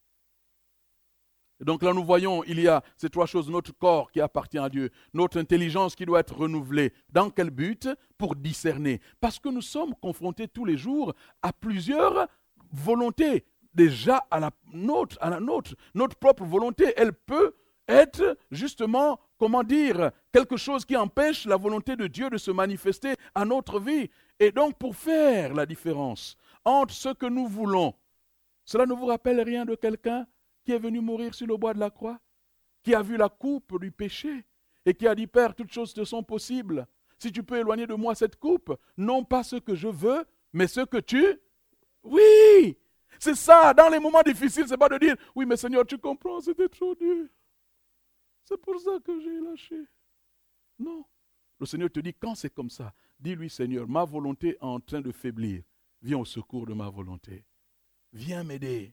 Speaker 1: Et donc là, nous voyons, il y a ces trois choses, notre corps qui appartient à Dieu, notre intelligence qui doit être renouvelée. Dans quel but? Pour discerner. Parce que nous sommes confrontés tous les jours à plusieurs volontés. Déjà à la nôtre, à la nôtre, notre propre volonté, elle peut être justement comment dire, quelque chose qui empêche la volonté de Dieu de se manifester à notre vie. Et donc, pour faire la différence entre ce que nous voulons, cela ne vous rappelle rien de quelqu'un qui est venu mourir sur le bois de la croix, qui a vu la coupe du péché et qui a dit, Père, toutes choses te sont possibles. Si tu peux éloigner de moi cette coupe, non pas ce que je veux, mais ce que tu... Oui, c'est ça, dans les moments difficiles, c'est pas de dire, oui, mais Seigneur, tu comprends, c'était trop dur. C'est pour ça que j'ai lâché. Non. Le Seigneur te dit, quand c'est comme ça, dis-lui, Seigneur, ma volonté est en train de faiblir. Viens au secours de ma volonté. Viens m'aider.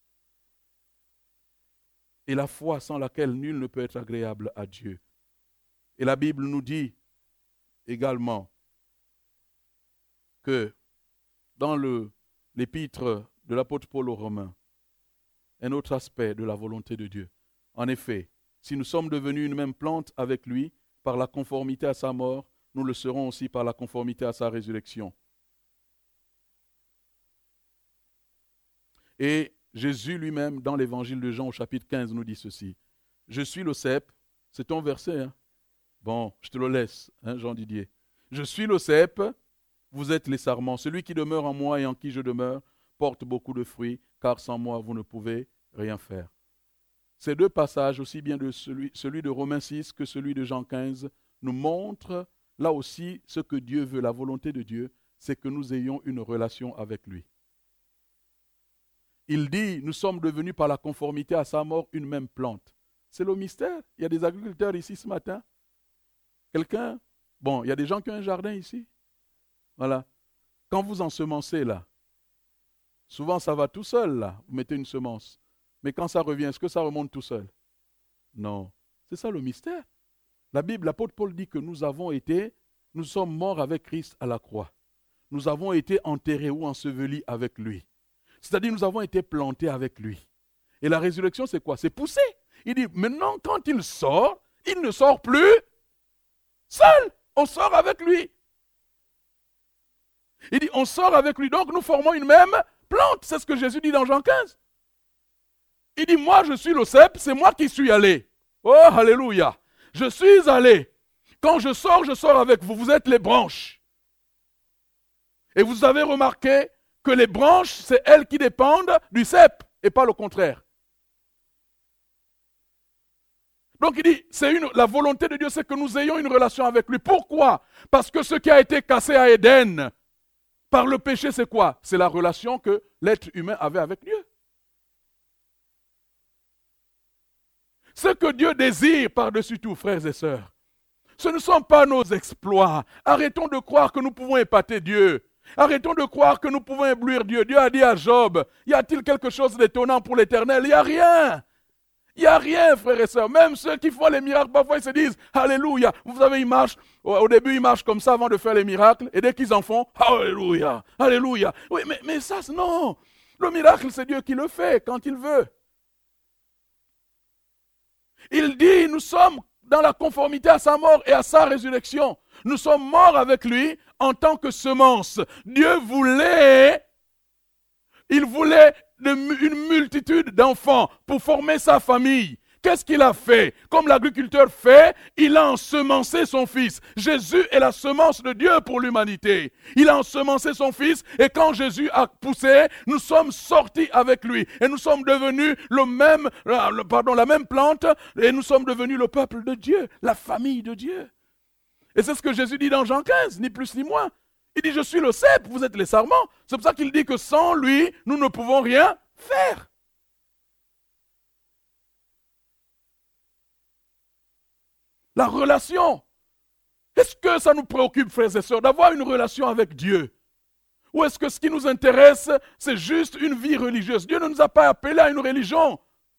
Speaker 1: Et la foi sans laquelle nul ne peut être agréable à Dieu. Et la Bible nous dit également que dans le, l'épître de l'apôtre Paul aux Romains, un autre aspect de la volonté de Dieu. En effet, si nous sommes devenus une même plante avec lui, par la conformité à sa mort, nous le serons aussi par la conformité à sa résurrection. Et Jésus lui-même, dans l'évangile de Jean au chapitre quinze, nous dit ceci. Je suis le cep, c'est ton verset, hein? Bon, je te le laisse, hein, Jean Didier. Je suis le cep, vous êtes les sarments. Celui qui demeure en moi et en qui je demeure porte beaucoup de fruits, car sans moi, vous ne pouvez rien faire. Ces deux passages, aussi bien de celui, celui de Romains six que celui de Jean quinze, nous montrent là aussi ce que Dieu veut. La volonté de Dieu, c'est que nous ayons une relation avec lui. Il dit, nous sommes devenus par la conformité à sa mort une même plante. C'est le mystère. Il y a des agriculteurs ici ce matin. Quelqu'un, bon, il y a des gens qui ont un jardin ici. Voilà. Quand vous ensemencez là, souvent ça va tout seul là, vous mettez une semence. Mais quand ça revient, est-ce que ça remonte tout seul? Non. C'est ça le mystère. La Bible, l'apôtre Paul dit que nous avons été, nous sommes morts avec Christ à la croix. Nous avons été enterrés ou ensevelis avec lui. C'est-à-dire nous avons été plantés avec lui. Et la résurrection, c'est quoi? C'est pousser. Il dit, maintenant, quand il sort, il ne sort plus seul. On sort avec lui. Il dit, on sort avec lui. Donc, nous formons une même plante. C'est ce que Jésus dit dans Jean quinze. Il dit, moi, je suis le cep, c'est moi qui suis allé. Oh, alléluia. Je suis allé. Quand je sors, je sors avec vous. Vous êtes les branches. Et vous avez remarqué que les branches, c'est elles qui dépendent du cep et pas le contraire. Donc il dit, c'est une, la volonté de Dieu, c'est que nous ayons une relation avec lui. Pourquoi? Parce que ce qui a été cassé à Éden par le péché, c'est quoi? C'est la relation que l'être humain avait avec Dieu. Ce que Dieu désire par-dessus tout, frères et sœurs, ce ne sont pas nos exploits. Arrêtons de croire que nous pouvons épater Dieu. Arrêtons de croire que nous pouvons éblouir Dieu. Dieu a dit à Job, y a-t-il quelque chose d'étonnant pour l'Éternel? Il n'y a rien. Il n'y a rien, frères et sœurs. Même ceux qui font les miracles, parfois ils se disent, alléluia. Vous savez, ils marchent, au début ils marchent comme ça avant de faire les miracles, et dès qu'ils en font, alléluia, alléluia. Oui, mais, mais ça, non. Le miracle, c'est Dieu qui le fait quand il veut. Il dit, nous sommes dans la conformité à sa mort et à sa résurrection. Nous sommes morts avec lui en tant que semence. Dieu voulait, il voulait une multitude d'enfants pour former sa famille. Qu'est-ce qu'il a fait? Comme l'agriculteur fait, il a ensemencé son fils. Jésus est la semence de Dieu pour l'humanité. Il a ensemencé son fils et quand Jésus a poussé, nous sommes sortis avec lui. Et nous sommes devenus le même, le, pardon, la même plante et nous sommes devenus le peuple de Dieu, la famille de Dieu. Et c'est ce que Jésus dit dans Jean quinze, ni plus ni moins. Il dit, je suis le cep, vous êtes les sarments. C'est pour ça qu'il dit que sans lui, nous ne pouvons rien faire. La relation. Est-ce que ça nous préoccupe, frères et sœurs, d'avoir une relation avec Dieu? Ou est-ce que ce qui nous intéresse, c'est juste une vie religieuse? Dieu ne nous a pas appelés à une religion.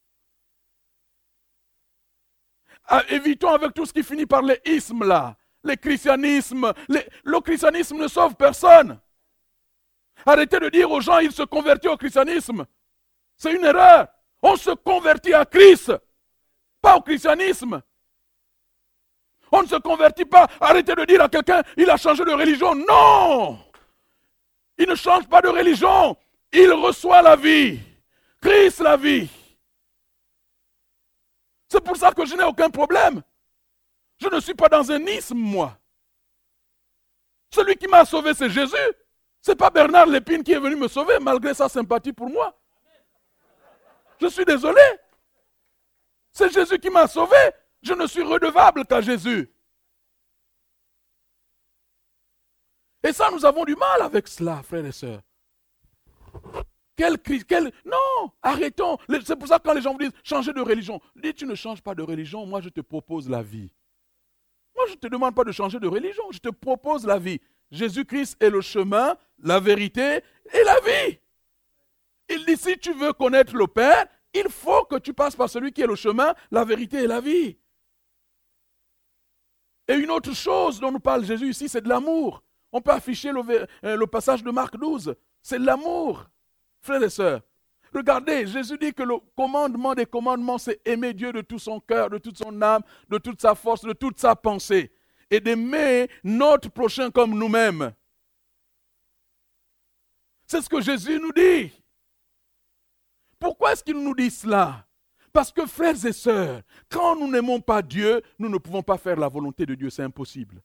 Speaker 1: Ah, évitons avec tout ce qui finit par les ismes là. Les christianismes, les... le christianisme ne sauve personne. Arrêtez de dire aux gens, ils se convertissent au christianisme. C'est une erreur. On se convertit à Christ, pas au christianisme. On ne se convertit pas. Arrêtez de dire à quelqu'un, il a changé de religion. Non! Il ne change pas de religion. Il reçoit la vie. Christ la vie. C'est pour ça que je n'ai aucun problème. Je ne suis pas dans un isme, moi. Celui qui m'a sauvé, c'est Jésus. Ce n'est pas Bernard Lépine qui est venu me sauver, malgré sa sympathie pour moi. Je suis désolé. C'est Jésus qui m'a sauvé. Je ne suis redevable qu'à Jésus. Et ça, nous avons du mal avec cela, frères et sœurs. Quel Christ, quel... Non, arrêtons. C'est pour ça que quand les gens vous disent, changez de religion. Dis, tu ne changes pas de religion, moi je te propose la vie. Moi je ne te demande pas de changer de religion, je te propose la vie. Jésus-Christ est le chemin, la vérité et la vie. Il dit, si tu veux connaître le Père, il faut que tu passes par celui qui est le chemin, la vérité et la vie. Et une autre chose dont nous parle Jésus ici, c'est de l'amour. On peut afficher le, le passage de Marc douze. C'est de l'amour, frères et sœurs. Regardez, Jésus dit que le commandement des commandements, c'est aimer Dieu de tout son cœur, de toute son âme, de toute sa force, de toute sa pensée. Et d'aimer notre prochain comme nous-mêmes. C'est ce que Jésus nous dit. Pourquoi est-ce qu'il nous dit cela? Parce que, frères et sœurs, quand nous n'aimons pas Dieu, nous ne pouvons pas faire la volonté de Dieu, c'est impossible.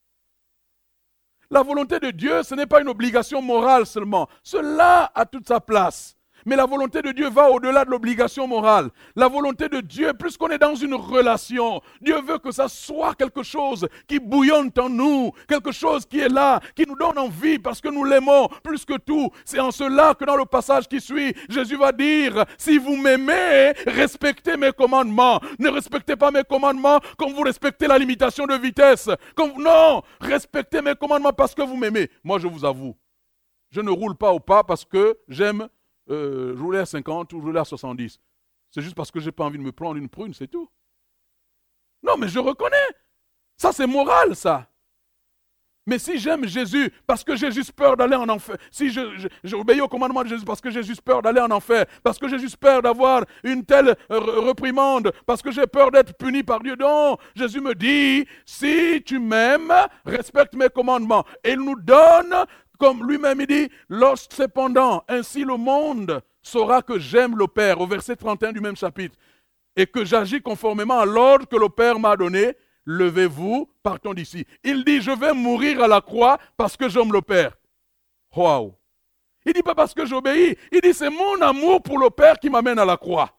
Speaker 1: La volonté de Dieu, ce n'est pas une obligation morale seulement. Cela a toute sa place. Mais la volonté de Dieu va au-delà de l'obligation morale. La volonté de Dieu, puisqu'on est dans une relation, Dieu veut que ça soit quelque chose qui bouillonne en nous, quelque chose qui est là, qui nous donne envie parce que nous l'aimons plus que tout. C'est en cela que dans le passage qui suit, Jésus va dire, si vous m'aimez, respectez mes commandements. Ne respectez pas mes commandements comme vous respectez la limitation de vitesse. Comme, non, respectez mes commandements parce que vous m'aimez. Moi, je vous avoue, je ne roule pas au pas parce que j'aime Euh, rouler à cinquante ou rouler à soixante-dix. C'est juste parce que je n'ai pas envie de me prendre une prune, c'est tout. Non, mais je reconnais. Ça, c'est moral, ça. Mais si j'aime Jésus parce que j'ai juste peur d'aller en enfer, si je, je, j'obéis au commandement de Jésus parce que j'ai juste peur d'aller en enfer, parce que j'ai juste peur d'avoir une telle reprimande, parce que j'ai peur d'être puni par Dieu, non, Jésus me dit, si tu m'aimes, respecte mes commandements. Et il nous donne, comme lui-même il dit, lorsque cependant, ainsi le monde saura que j'aime le Père, au verset trente et un du même chapitre, et que j'agis conformément à l'ordre que le Père m'a donné, levez-vous, partons d'ici. Il dit, je vais mourir à la croix parce que j'aime le Père. Waouh! Il ne dit pas parce que j'obéis, il dit, c'est mon amour pour le Père qui m'amène à la croix.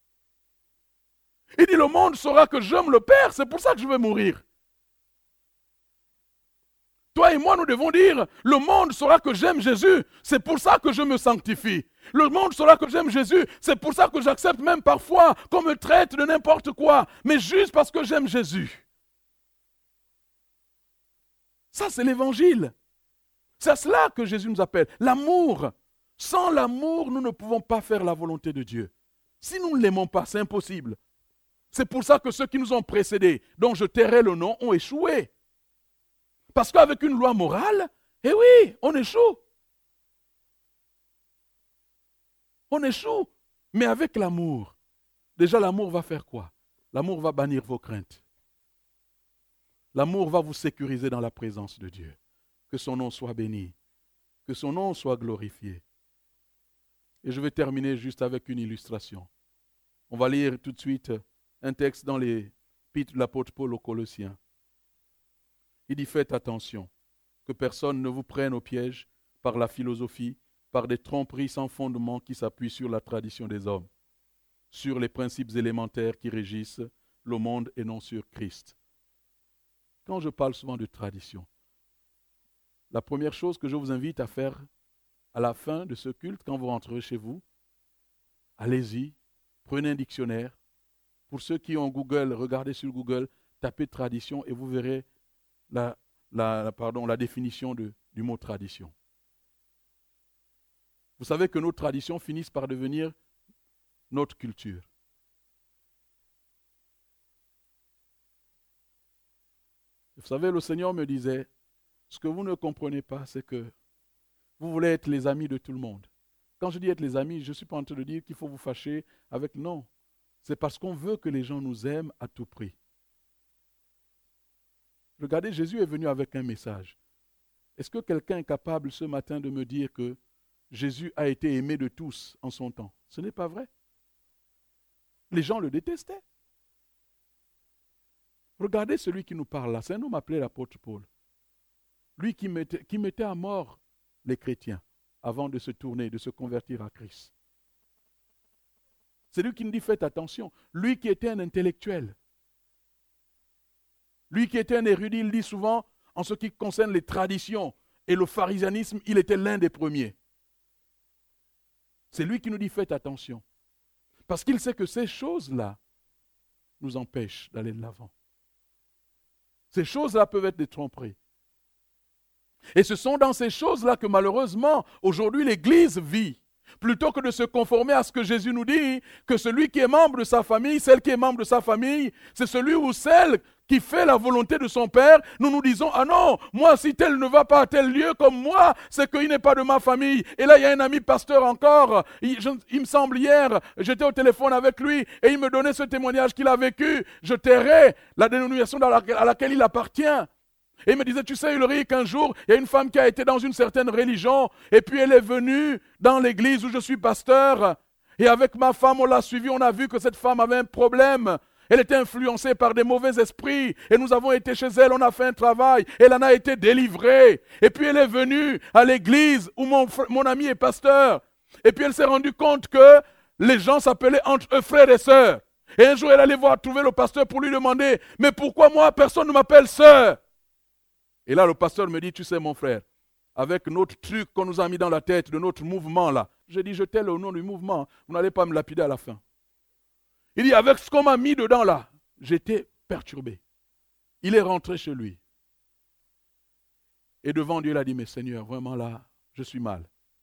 Speaker 1: Il dit, le monde saura que j'aime le Père, c'est pour ça que je vais mourir. Toi et moi, nous devons dire, le monde saura que j'aime Jésus, c'est pour ça que je me sanctifie. Le monde saura que j'aime Jésus, c'est pour ça que j'accepte même parfois qu'on me traite de n'importe quoi, mais juste parce que j'aime Jésus. Ça, c'est l'évangile. C'est à cela que Jésus nous appelle, l'amour. Sans l'amour, nous ne pouvons pas faire la volonté de Dieu. Si nous ne l'aimons pas, c'est impossible. C'est pour ça que ceux qui nous ont précédés, dont je tairai le nom, ont échoué. Parce qu'avec une loi morale, eh oui, on échoue. On échoue. Mais avec l'amour, déjà l'amour va faire quoi? L'amour va bannir vos craintes. L'amour va vous sécuriser dans la présence de Dieu. Que son nom soit béni. Que son nom soit glorifié. Et je vais terminer juste avec une illustration. On va lire tout de suite un texte dans les l'épître de l'apôtre Paul aux Colossiens. Il dit, faites attention, que personne ne vous prenne au piège par la philosophie, par des tromperies sans fondement qui s'appuient sur la tradition des hommes, sur les principes élémentaires qui régissent le monde et non sur Christ. Quand je parle souvent de tradition, la première chose que je vous invite à faire à la fin de ce culte, quand vous rentrerez chez vous, allez-y, prenez un dictionnaire. Pour ceux qui ont Google, regardez sur Google, tapez tradition et vous verrez la, la, pardon, la définition de, du mot tradition. Vous savez que nos traditions finissent par devenir notre culture. Vous savez, le Seigneur me disait, ce que vous ne comprenez pas, c'est que vous voulez être les amis de tout le monde. Quand je dis être les amis, je ne suis pas en train de dire qu'il faut vous fâcher avec non. C'est parce qu'on veut que les gens nous aiment à tout prix. Regardez, Jésus est venu avec un message. Est-ce que quelqu'un est capable ce matin de me dire que Jésus a été aimé de tous en son temps? Ce n'est pas vrai. Les gens le détestaient. Regardez celui qui nous parle là. C'est un homme appelé l'apôtre Paul. Lui qui mettait, qui mettait à mort les chrétiens avant de se tourner, de se convertir à Christ. C'est lui qui nous dit faites attention. Lui qui était un intellectuel. Lui qui était un érudit, il dit souvent, en ce qui concerne les traditions et le pharisianisme, il était l'un des premiers. C'est lui qui nous dit faites attention. Parce qu'il sait que ces choses-là nous empêchent d'aller de l'avant. Ces choses-là peuvent être des tromperies. Et ce sont dans ces choses-là que malheureusement, aujourd'hui, l'Église vit. Plutôt que de se conformer à ce que Jésus nous dit, que celui qui est membre de sa famille, celle qui est membre de sa famille, c'est celui ou celle qui fait la volonté de son Père, nous nous disons, ah non, moi si tel ne va pas à tel lieu comme moi, c'est qu'il n'est pas de ma famille. Et là, il y a un ami pasteur encore, il, je, il me semble hier, j'étais au téléphone avec lui et il me donnait ce témoignage qu'il a vécu. Je tairai la dénomination à laquelle, à laquelle il appartient. Et il me disait, tu sais Ulrich, qu'un jour, il y a une femme qui a été dans une certaine religion, et puis elle est venue dans l'église où je suis pasteur, et avec ma femme, on l'a suivie, on a vu que cette femme avait un problème. Elle était influencée par des mauvais esprits, et nous avons été chez elle, on a fait un travail, elle en a été délivrée. Et puis elle est venue à l'église où mon, mon ami est pasteur, et puis elle s'est rendue compte que les gens s'appelaient entre eux frères et sœurs. Et un jour, elle allait voir trouver le pasteur pour lui demander, mais pourquoi moi, personne ne m'appelle sœur? Et là, le pasteur me dit, tu sais mon frère, avec notre truc qu'on nous a mis dans la tête, de notre mouvement là, j'ai dit, je t'aime au nom du mouvement, vous n'allez pas me lapider à la fin. Il dit, avec ce qu'on m'a mis dedans là, j'étais perturbé. Il est rentré chez lui. Et devant Dieu, il a dit, mais Seigneur, vraiment là, je suis mal.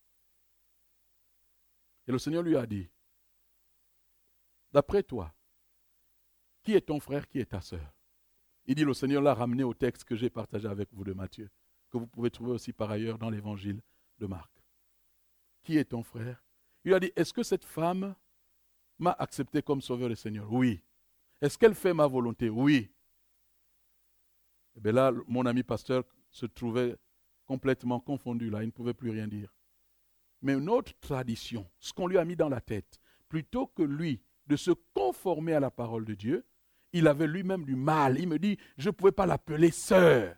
Speaker 1: Et le Seigneur lui a dit, d'après toi, qui est ton frère, qui est ta sœur? Il dit, le Seigneur l'a ramené au texte que j'ai partagé avec vous de Matthieu, que vous pouvez trouver aussi par ailleurs dans l'évangile de Marc. Qui est ton frère? Il a dit, est-ce que cette femme m'a accepté comme sauveur et Seigneur? Oui. Est-ce qu'elle fait ma volonté? Oui. Et bien là, mon ami pasteur se trouvait complètement confondu là, il ne pouvait plus rien dire. Mais notre tradition, ce qu'on lui a mis dans la tête, plutôt que lui de se conformer à la parole de Dieu, il avait lui-même du mal. Il me dit, je ne pouvais pas l'appeler sœur.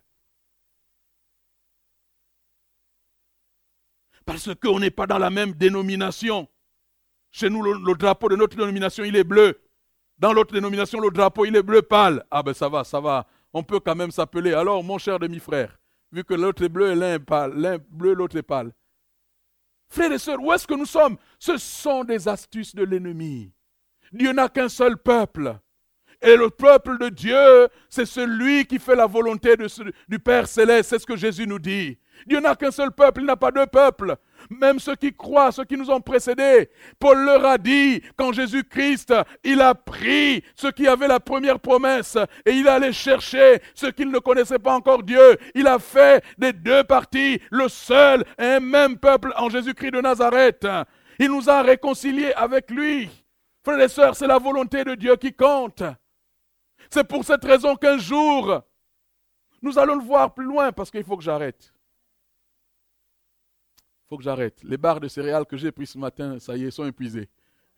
Speaker 1: Parce qu'on n'est pas dans la même dénomination. Chez nous, le, le drapeau de notre dénomination, il est bleu. Dans l'autre dénomination, le drapeau, il est bleu pâle. Ah ben ça va, ça va. On peut quand même s'appeler. Alors, mon cher demi-frère, vu que l'autre est bleu et l'un est pâle, l'un bleu, l'autre est pâle. Frères et sœurs, où est-ce que nous sommes? Ce sont des astuces de l'ennemi. Dieu n'a qu'un seul peuple. Et le peuple de Dieu, c'est celui qui fait la volonté de ce, du Père Céleste. C'est ce que Jésus nous dit. Dieu n'a qu'un seul peuple, il n'a pas deux peuples. Même ceux qui croient, ceux qui nous ont précédés. Paul leur a dit, quand Jésus-Christ, il a pris ceux qui avaient la première promesse et il allait chercher ceux qui ne connaissaient pas encore Dieu. Il a fait des deux parties, le seul et un même peuple en Jésus-Christ de Nazareth. Il nous a réconciliés avec lui. Frères et sœurs, c'est la volonté de Dieu qui compte. C'est pour cette raison qu'un jour, nous allons le voir plus loin parce qu'il faut que j'arrête. Il faut que j'arrête. Les barres de céréales que j'ai prises ce matin, ça y est, sont épuisées.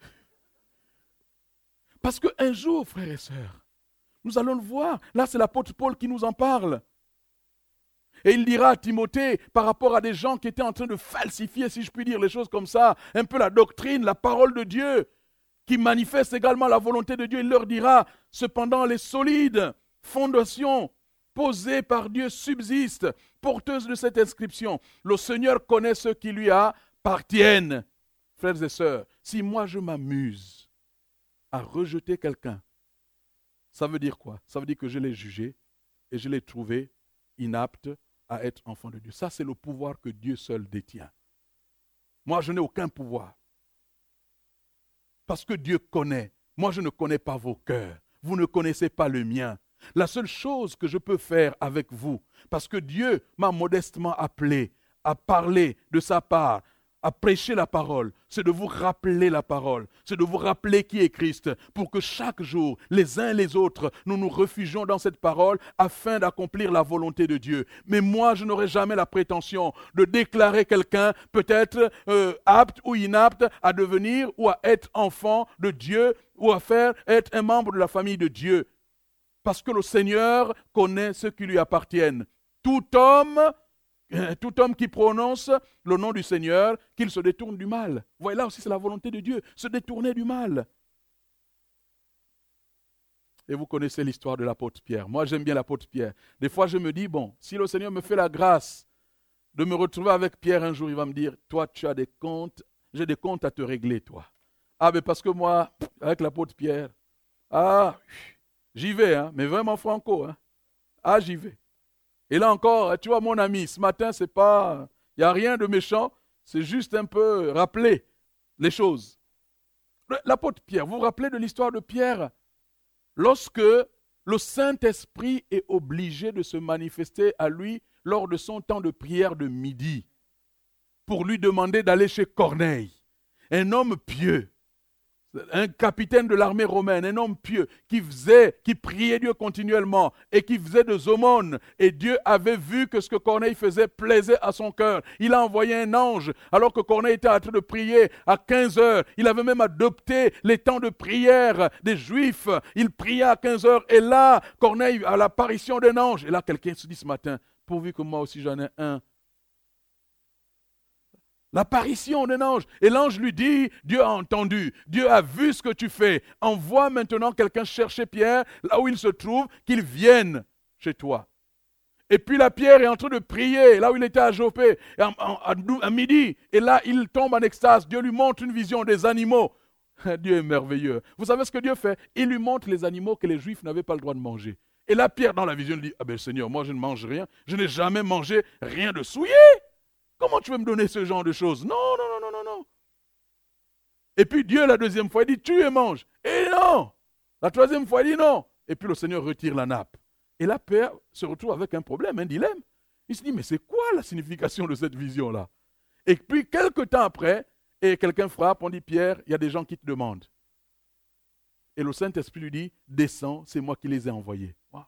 Speaker 1: Parce qu'un jour, frères et sœurs, nous allons le voir. Là, c'est l'apôtre Paul qui nous en parle. Et il dira à Timothée, par rapport à des gens qui étaient en train de falsifier, si je puis dire, les choses comme ça, un peu la doctrine, la parole de Dieu, qui manifeste également la volonté de Dieu, il leur dira, cependant les solides fondations posées par Dieu subsistent, porteuses de cette inscription. Le Seigneur connaît ceux qui lui appartiennent. Frères et sœurs, si moi je m'amuse à rejeter quelqu'un, ça veut dire quoi? Ça veut dire que je l'ai jugé et je l'ai trouvé inapte à être enfant de Dieu. Ça, c'est le pouvoir que Dieu seul détient. Moi, je n'ai aucun pouvoir. Parce que Dieu connaît. Moi, je ne connais pas vos cœurs. Vous ne connaissez pas le mien. La seule chose que je peux faire avec vous, parce que Dieu m'a modestement appelé à parler de sa part, à prêcher la parole, c'est de vous rappeler la parole, c'est de vous rappeler qui est Christ, pour que chaque jour, les uns et les autres, nous nous réfugions dans cette parole afin d'accomplir la volonté de Dieu. Mais moi, je n'aurai jamais la prétention de déclarer quelqu'un peut-être euh, apte ou inapte à devenir ou à être enfant de Dieu ou à faire être un membre de la famille de Dieu. Parce que le Seigneur connaît ceux qui lui appartiennent. Tout homme, tout homme qui prononce le nom du Seigneur, qu'il se détourne du mal. Vous voyez, là aussi c'est la volonté de Dieu, se détourner du mal. Et vous connaissez l'histoire de l'apôtre Pierre. Moi, j'aime bien l'apôtre Pierre. Des fois, je me dis, bon, si le Seigneur me fait la grâce de me retrouver avec Pierre un jour, il va me dire, toi, tu as des comptes, j'ai des comptes à te régler, toi. Ah, mais parce que moi, avec l'apôtre Pierre, ah, j'y vais, hein, mais vraiment franco, hein. Ah, j'y vais. Et là encore, tu vois, mon ami, ce matin, c'est pas, il n'y a rien de méchant, c'est juste un peu rappeler les choses. L'apôtre Pierre, vous vous rappelez de l'histoire de Pierre? Lorsque le Saint-Esprit est obligé de se manifester à lui lors de son temps de prière de midi, pour lui demander d'aller chez Corneille, un homme pieux, un capitaine de l'armée romaine, un homme pieux, qui faisait, qui priait Dieu continuellement et qui faisait des aumônes. Et Dieu avait vu que ce que Corneille faisait plaisait à son cœur. Il a envoyé un ange alors que Corneille était en train de prier à quinze heures. Il avait même adopté les temps de prière des Juifs. Il priait à quinze heures et là, Corneille a l'apparition d'un ange. Et là, quelqu'un se dit ce matin, pourvu que moi aussi j'en ai un. L'apparition d'un ange. Et l'ange lui dit, Dieu a entendu, Dieu a vu ce que tu fais. Envoie maintenant quelqu'un chercher Pierre, là où il se trouve, qu'il vienne chez toi. Et puis la Pierre est en train de prier, là où il était à Joppé, à, à, à midi. Et là, il tombe en extase. Dieu lui montre une vision des animaux. Dieu est merveilleux. Vous savez ce que Dieu fait? Il lui montre les animaux que les Juifs n'avaient pas le droit de manger. Et là, Pierre, dans la vision, lui dit, ah ben Seigneur, moi je ne mange rien. Je n'ai jamais mangé rien de souillé. Comment tu veux me donner ce genre de choses? Non, non, non, non, non, non. Et puis Dieu, la deuxième fois, il dit, tue et mange. Et non. La troisième fois, il dit non. Et puis le Seigneur retire la nappe. Et là, Pierre se retrouve avec un problème, un dilemme. Il se dit, mais c'est quoi la signification de cette vision-là? Et puis, quelque temps après, et quelqu'un frappe, on dit, Pierre, il y a des gens qui te demandent. Et le Saint-Esprit lui dit, descends, c'est moi qui les ai envoyés. Wow.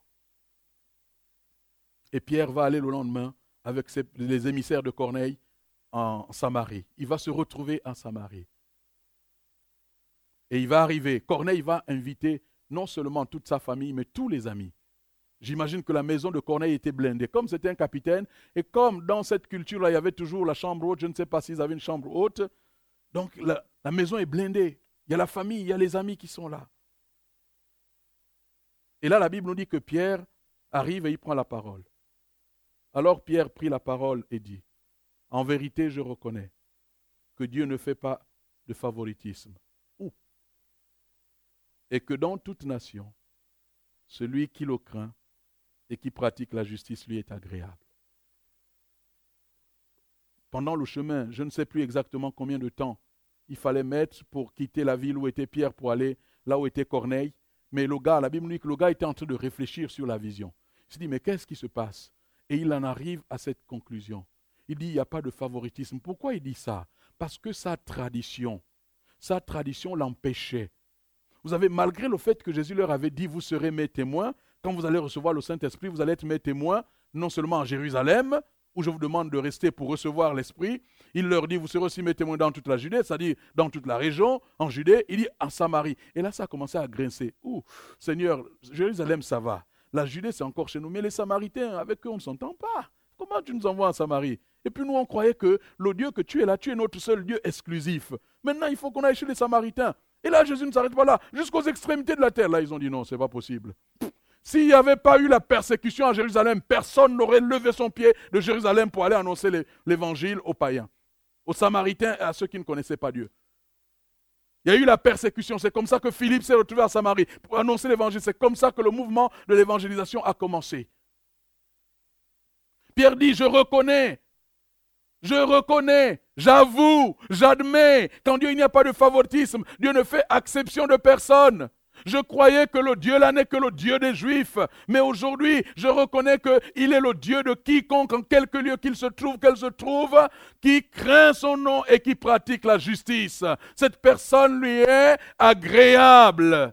Speaker 1: Et Pierre va aller le lendemain avec ses, les émissaires de Corneille en Samarie. Il va se retrouver en Samarie. Et il va arriver. Corneille va inviter non seulement toute sa famille, mais tous les amis. J'imagine que la maison de Corneille était blindée. Comme c'était un capitaine, et comme dans cette culture-là, il y avait toujours la chambre haute, je ne sais pas s'ils avaient une chambre haute, donc la, la maison est blindée. Il y a la famille, il y a les amis qui sont là. Et là, la Bible nous dit que Pierre arrive et il prend la parole. Alors Pierre prit la parole et dit, « En vérité, je reconnais que Dieu ne fait pas de favoritisme. Ouh. Et que dans toute nation, celui qui le craint et qui pratique la justice lui est agréable. » Pendant le chemin, je ne sais plus exactement combien de temps il fallait mettre pour quitter la ville où était Pierre pour aller là où était Corneille. Mais le gars, la Bible nous dit que le gars était en train de réfléchir sur la vision. Il se dit, mais qu'est-ce qui se passe? Et il en arrive à cette conclusion. Il dit, il n'y a pas de favoritisme. Pourquoi il dit ça? Parce que sa tradition, sa tradition l'empêchait. Vous savez, malgré le fait que Jésus leur avait dit, vous serez mes témoins, quand vous allez recevoir le Saint-Esprit, vous allez être mes témoins, non seulement à Jérusalem, où je vous demande de rester pour recevoir l'Esprit. Il leur dit, vous serez aussi mes témoins dans toute la Judée, c'est-à-dire dans toute la région, en Judée. Il dit, en Samarie. Et là, ça a commencé à grincer. Ouh, Seigneur, Jérusalem, ça va. La Judée, c'est encore chez nous. Mais les Samaritains, avec eux, on ne s'entend pas. Comment tu nous envoies en Samarie? Et puis nous, on croyait que le Dieu que tu es là, tu es notre seul Dieu exclusif. Maintenant, il faut qu'on aille chez les Samaritains. Et là, Jésus ne s'arrête pas là. Jusqu'aux extrémités de la terre. Là, ils ont dit non, ce n'est pas possible. S'il n'y avait pas eu la persécution à Jérusalem, personne n'aurait levé son pied de Jérusalem pour aller annoncer l'évangile aux païens, aux Samaritains et à ceux qui ne connaissaient pas Dieu. Il y a eu la persécution, c'est comme ça que Philippe s'est retrouvé à Samarie pour annoncer l'évangile. C'est comme ça que le mouvement de l'évangélisation a commencé. Pierre dit, je reconnais, je reconnais, j'avoue, j'admets qu'en Dieu il n'y a pas de favoritisme. Dieu ne fait exception de personne. Je croyais que le Dieu là n'est que le Dieu des Juifs. Mais aujourd'hui, je reconnais qu'il est le Dieu de quiconque, en quelque lieu qu'il se trouve, qu'elle se trouve, qui craint son nom et qui pratique la justice. Cette personne lui est agréable.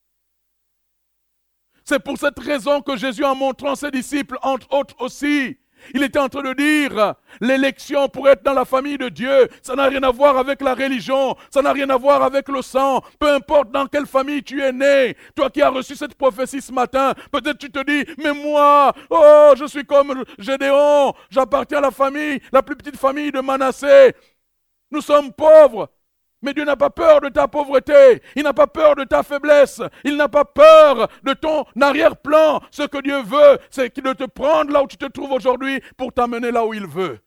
Speaker 1: C'est pour cette raison que Jésus, en montrant ses disciples, entre autres aussi, Il était en train de dire, l'élection pour être dans la famille de Dieu, ça n'a rien à voir avec la religion, ça n'a rien à voir avec le sang, peu importe dans quelle famille tu es né. Toi qui as reçu cette prophétie ce matin, peut-être tu te dis, mais moi, oh, je suis comme Gédéon, j'appartiens à la famille, la plus petite famille de Manassé. Nous sommes pauvres. Mais Dieu n'a pas peur de ta pauvreté, il n'a pas peur de ta faiblesse, il n'a pas peur de ton arrière-plan. Ce que Dieu veut, c'est de te prendre là où tu te trouves aujourd'hui pour t'amener là où il veut.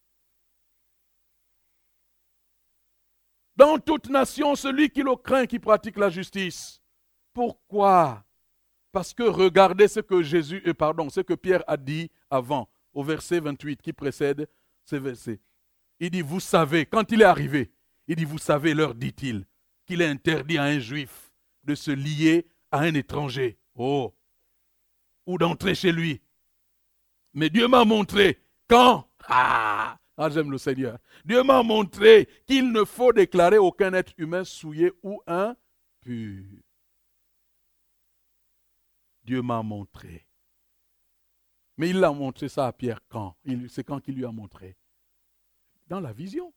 Speaker 1: Dans toute nation, celui qui le craint, qui pratique la justice. Pourquoi? Parce que regardez ce que Jésus, euh, pardon, ce que Pierre a dit avant, au verset vingt-huit qui précède ce verset. Il dit, vous savez, quand il est arrivé, il dit, vous savez, leur dit-il, qu'il est interdit à un juif de se lier à un étranger. Oh! Ou d'entrer chez lui. Mais Dieu m'a montré, quand? Ah! Ah, j'aime le Seigneur. Dieu m'a montré qu'il ne faut déclarer aucun être humain souillé ou impur. Dieu m'a montré. Mais il l'a montré ça à Pierre quand? C'est quand qu'il lui a montré? Dans la vision.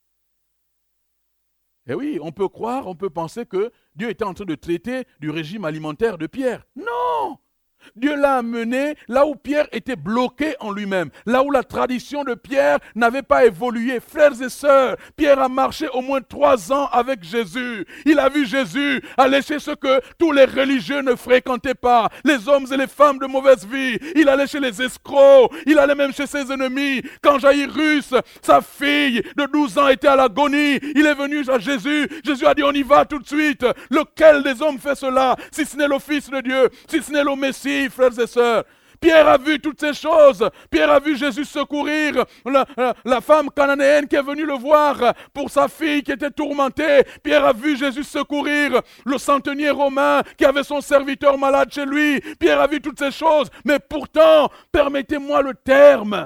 Speaker 1: Eh oui, on peut croire, on peut penser que Dieu était en train de traiter du régime alimentaire de Pierre. Non! Dieu l'a amené là où Pierre était bloqué en lui-même, là où la tradition de Pierre n'avait pas évolué. Frères et sœurs, Pierre a marché au moins trois ans avec Jésus. Il a vu Jésus aller chez ceux que tous les religieux ne fréquentaient pas, les hommes et les femmes de mauvaise vie. Il allait chez les escrocs, il allait même chez ses ennemis. Quand Jaïrus, sa fille de douze ans, était à l'agonie, il est venu à Jésus. Jésus a dit, on y va tout de suite. Lequel des hommes fait cela, si ce n'est le Fils de Dieu, si ce n'est le Messie? Frères et sœurs, Pierre a vu toutes ces choses. Pierre a vu Jésus secourir la, la, la femme cananéenne qui est venue le voir pour sa fille qui était tourmentée. Pierre a vu Jésus secourir le centenier romain qui avait son serviteur malade chez lui. Pierre a vu toutes ces choses. Mais pourtant, permettez-moi le terme,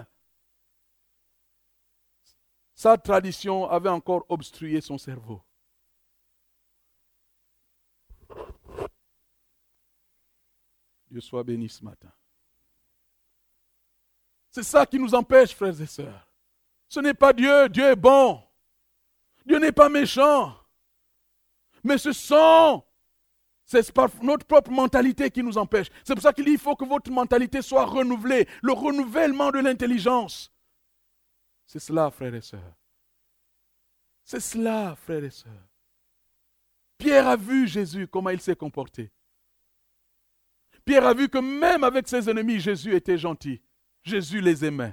Speaker 1: sa tradition avait encore obstrué son cerveau. Dieu soit béni ce matin. C'est ça qui nous empêche, frères et sœurs. Ce n'est pas Dieu, Dieu est bon. Dieu n'est pas méchant. Mais ce sont, c'est par notre propre mentalité qui nous empêche. C'est pour ça qu'il dit qu'il faut que votre mentalité soit renouvelée. Le renouvellement de l'intelligence. C'est cela, frères et sœurs. C'est cela, frères et sœurs. Pierre a vu Jésus, comment il s'est comporté. Pierre a vu que même avec ses ennemis, Jésus était gentil. Jésus les aimait.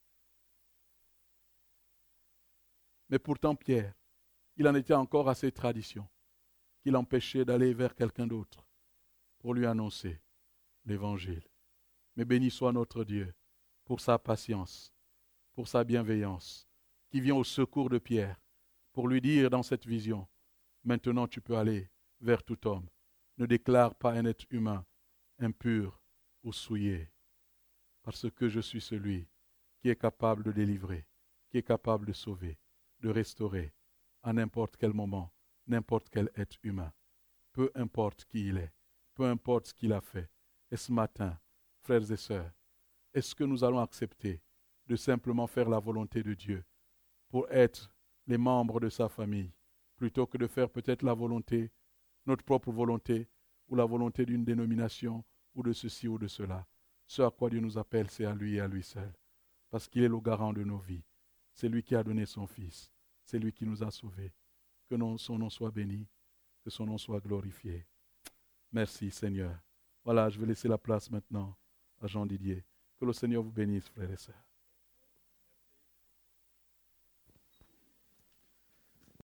Speaker 1: Mais pourtant, Pierre, il en était encore à ses traditions qui l'empêchaient d'aller vers quelqu'un d'autre pour lui annoncer l'évangile. Mais béni soit notre Dieu pour sa patience, pour sa bienveillance, qui vient au secours de Pierre pour lui dire dans cette vision, maintenant tu peux aller vers tout homme. Ne déclare pas un être humain impur ou souillé, parce que je suis celui qui est capable de délivrer, qui est capable de sauver, de restaurer à n'importe quel moment, n'importe quel être humain, peu importe qui il est, peu importe ce qu'il a fait. Et ce matin, frères et sœurs, est-ce que nous allons accepter de simplement faire la volonté de Dieu pour être les membres de sa famille, plutôt que de faire peut-être la volonté, notre propre volonté, ou la volonté d'une dénomination, ou de ceci ou de cela. Ce à quoi Dieu nous appelle, c'est à lui et à lui seul. Parce qu'il est le garant de nos vies. C'est lui qui a donné son Fils. C'est lui qui nous a sauvés. Que son nom soit béni, que son nom soit glorifié. Merci Seigneur. Voilà, je vais laisser la place maintenant à Jean Didier. Que le Seigneur vous bénisse, frères et sœurs.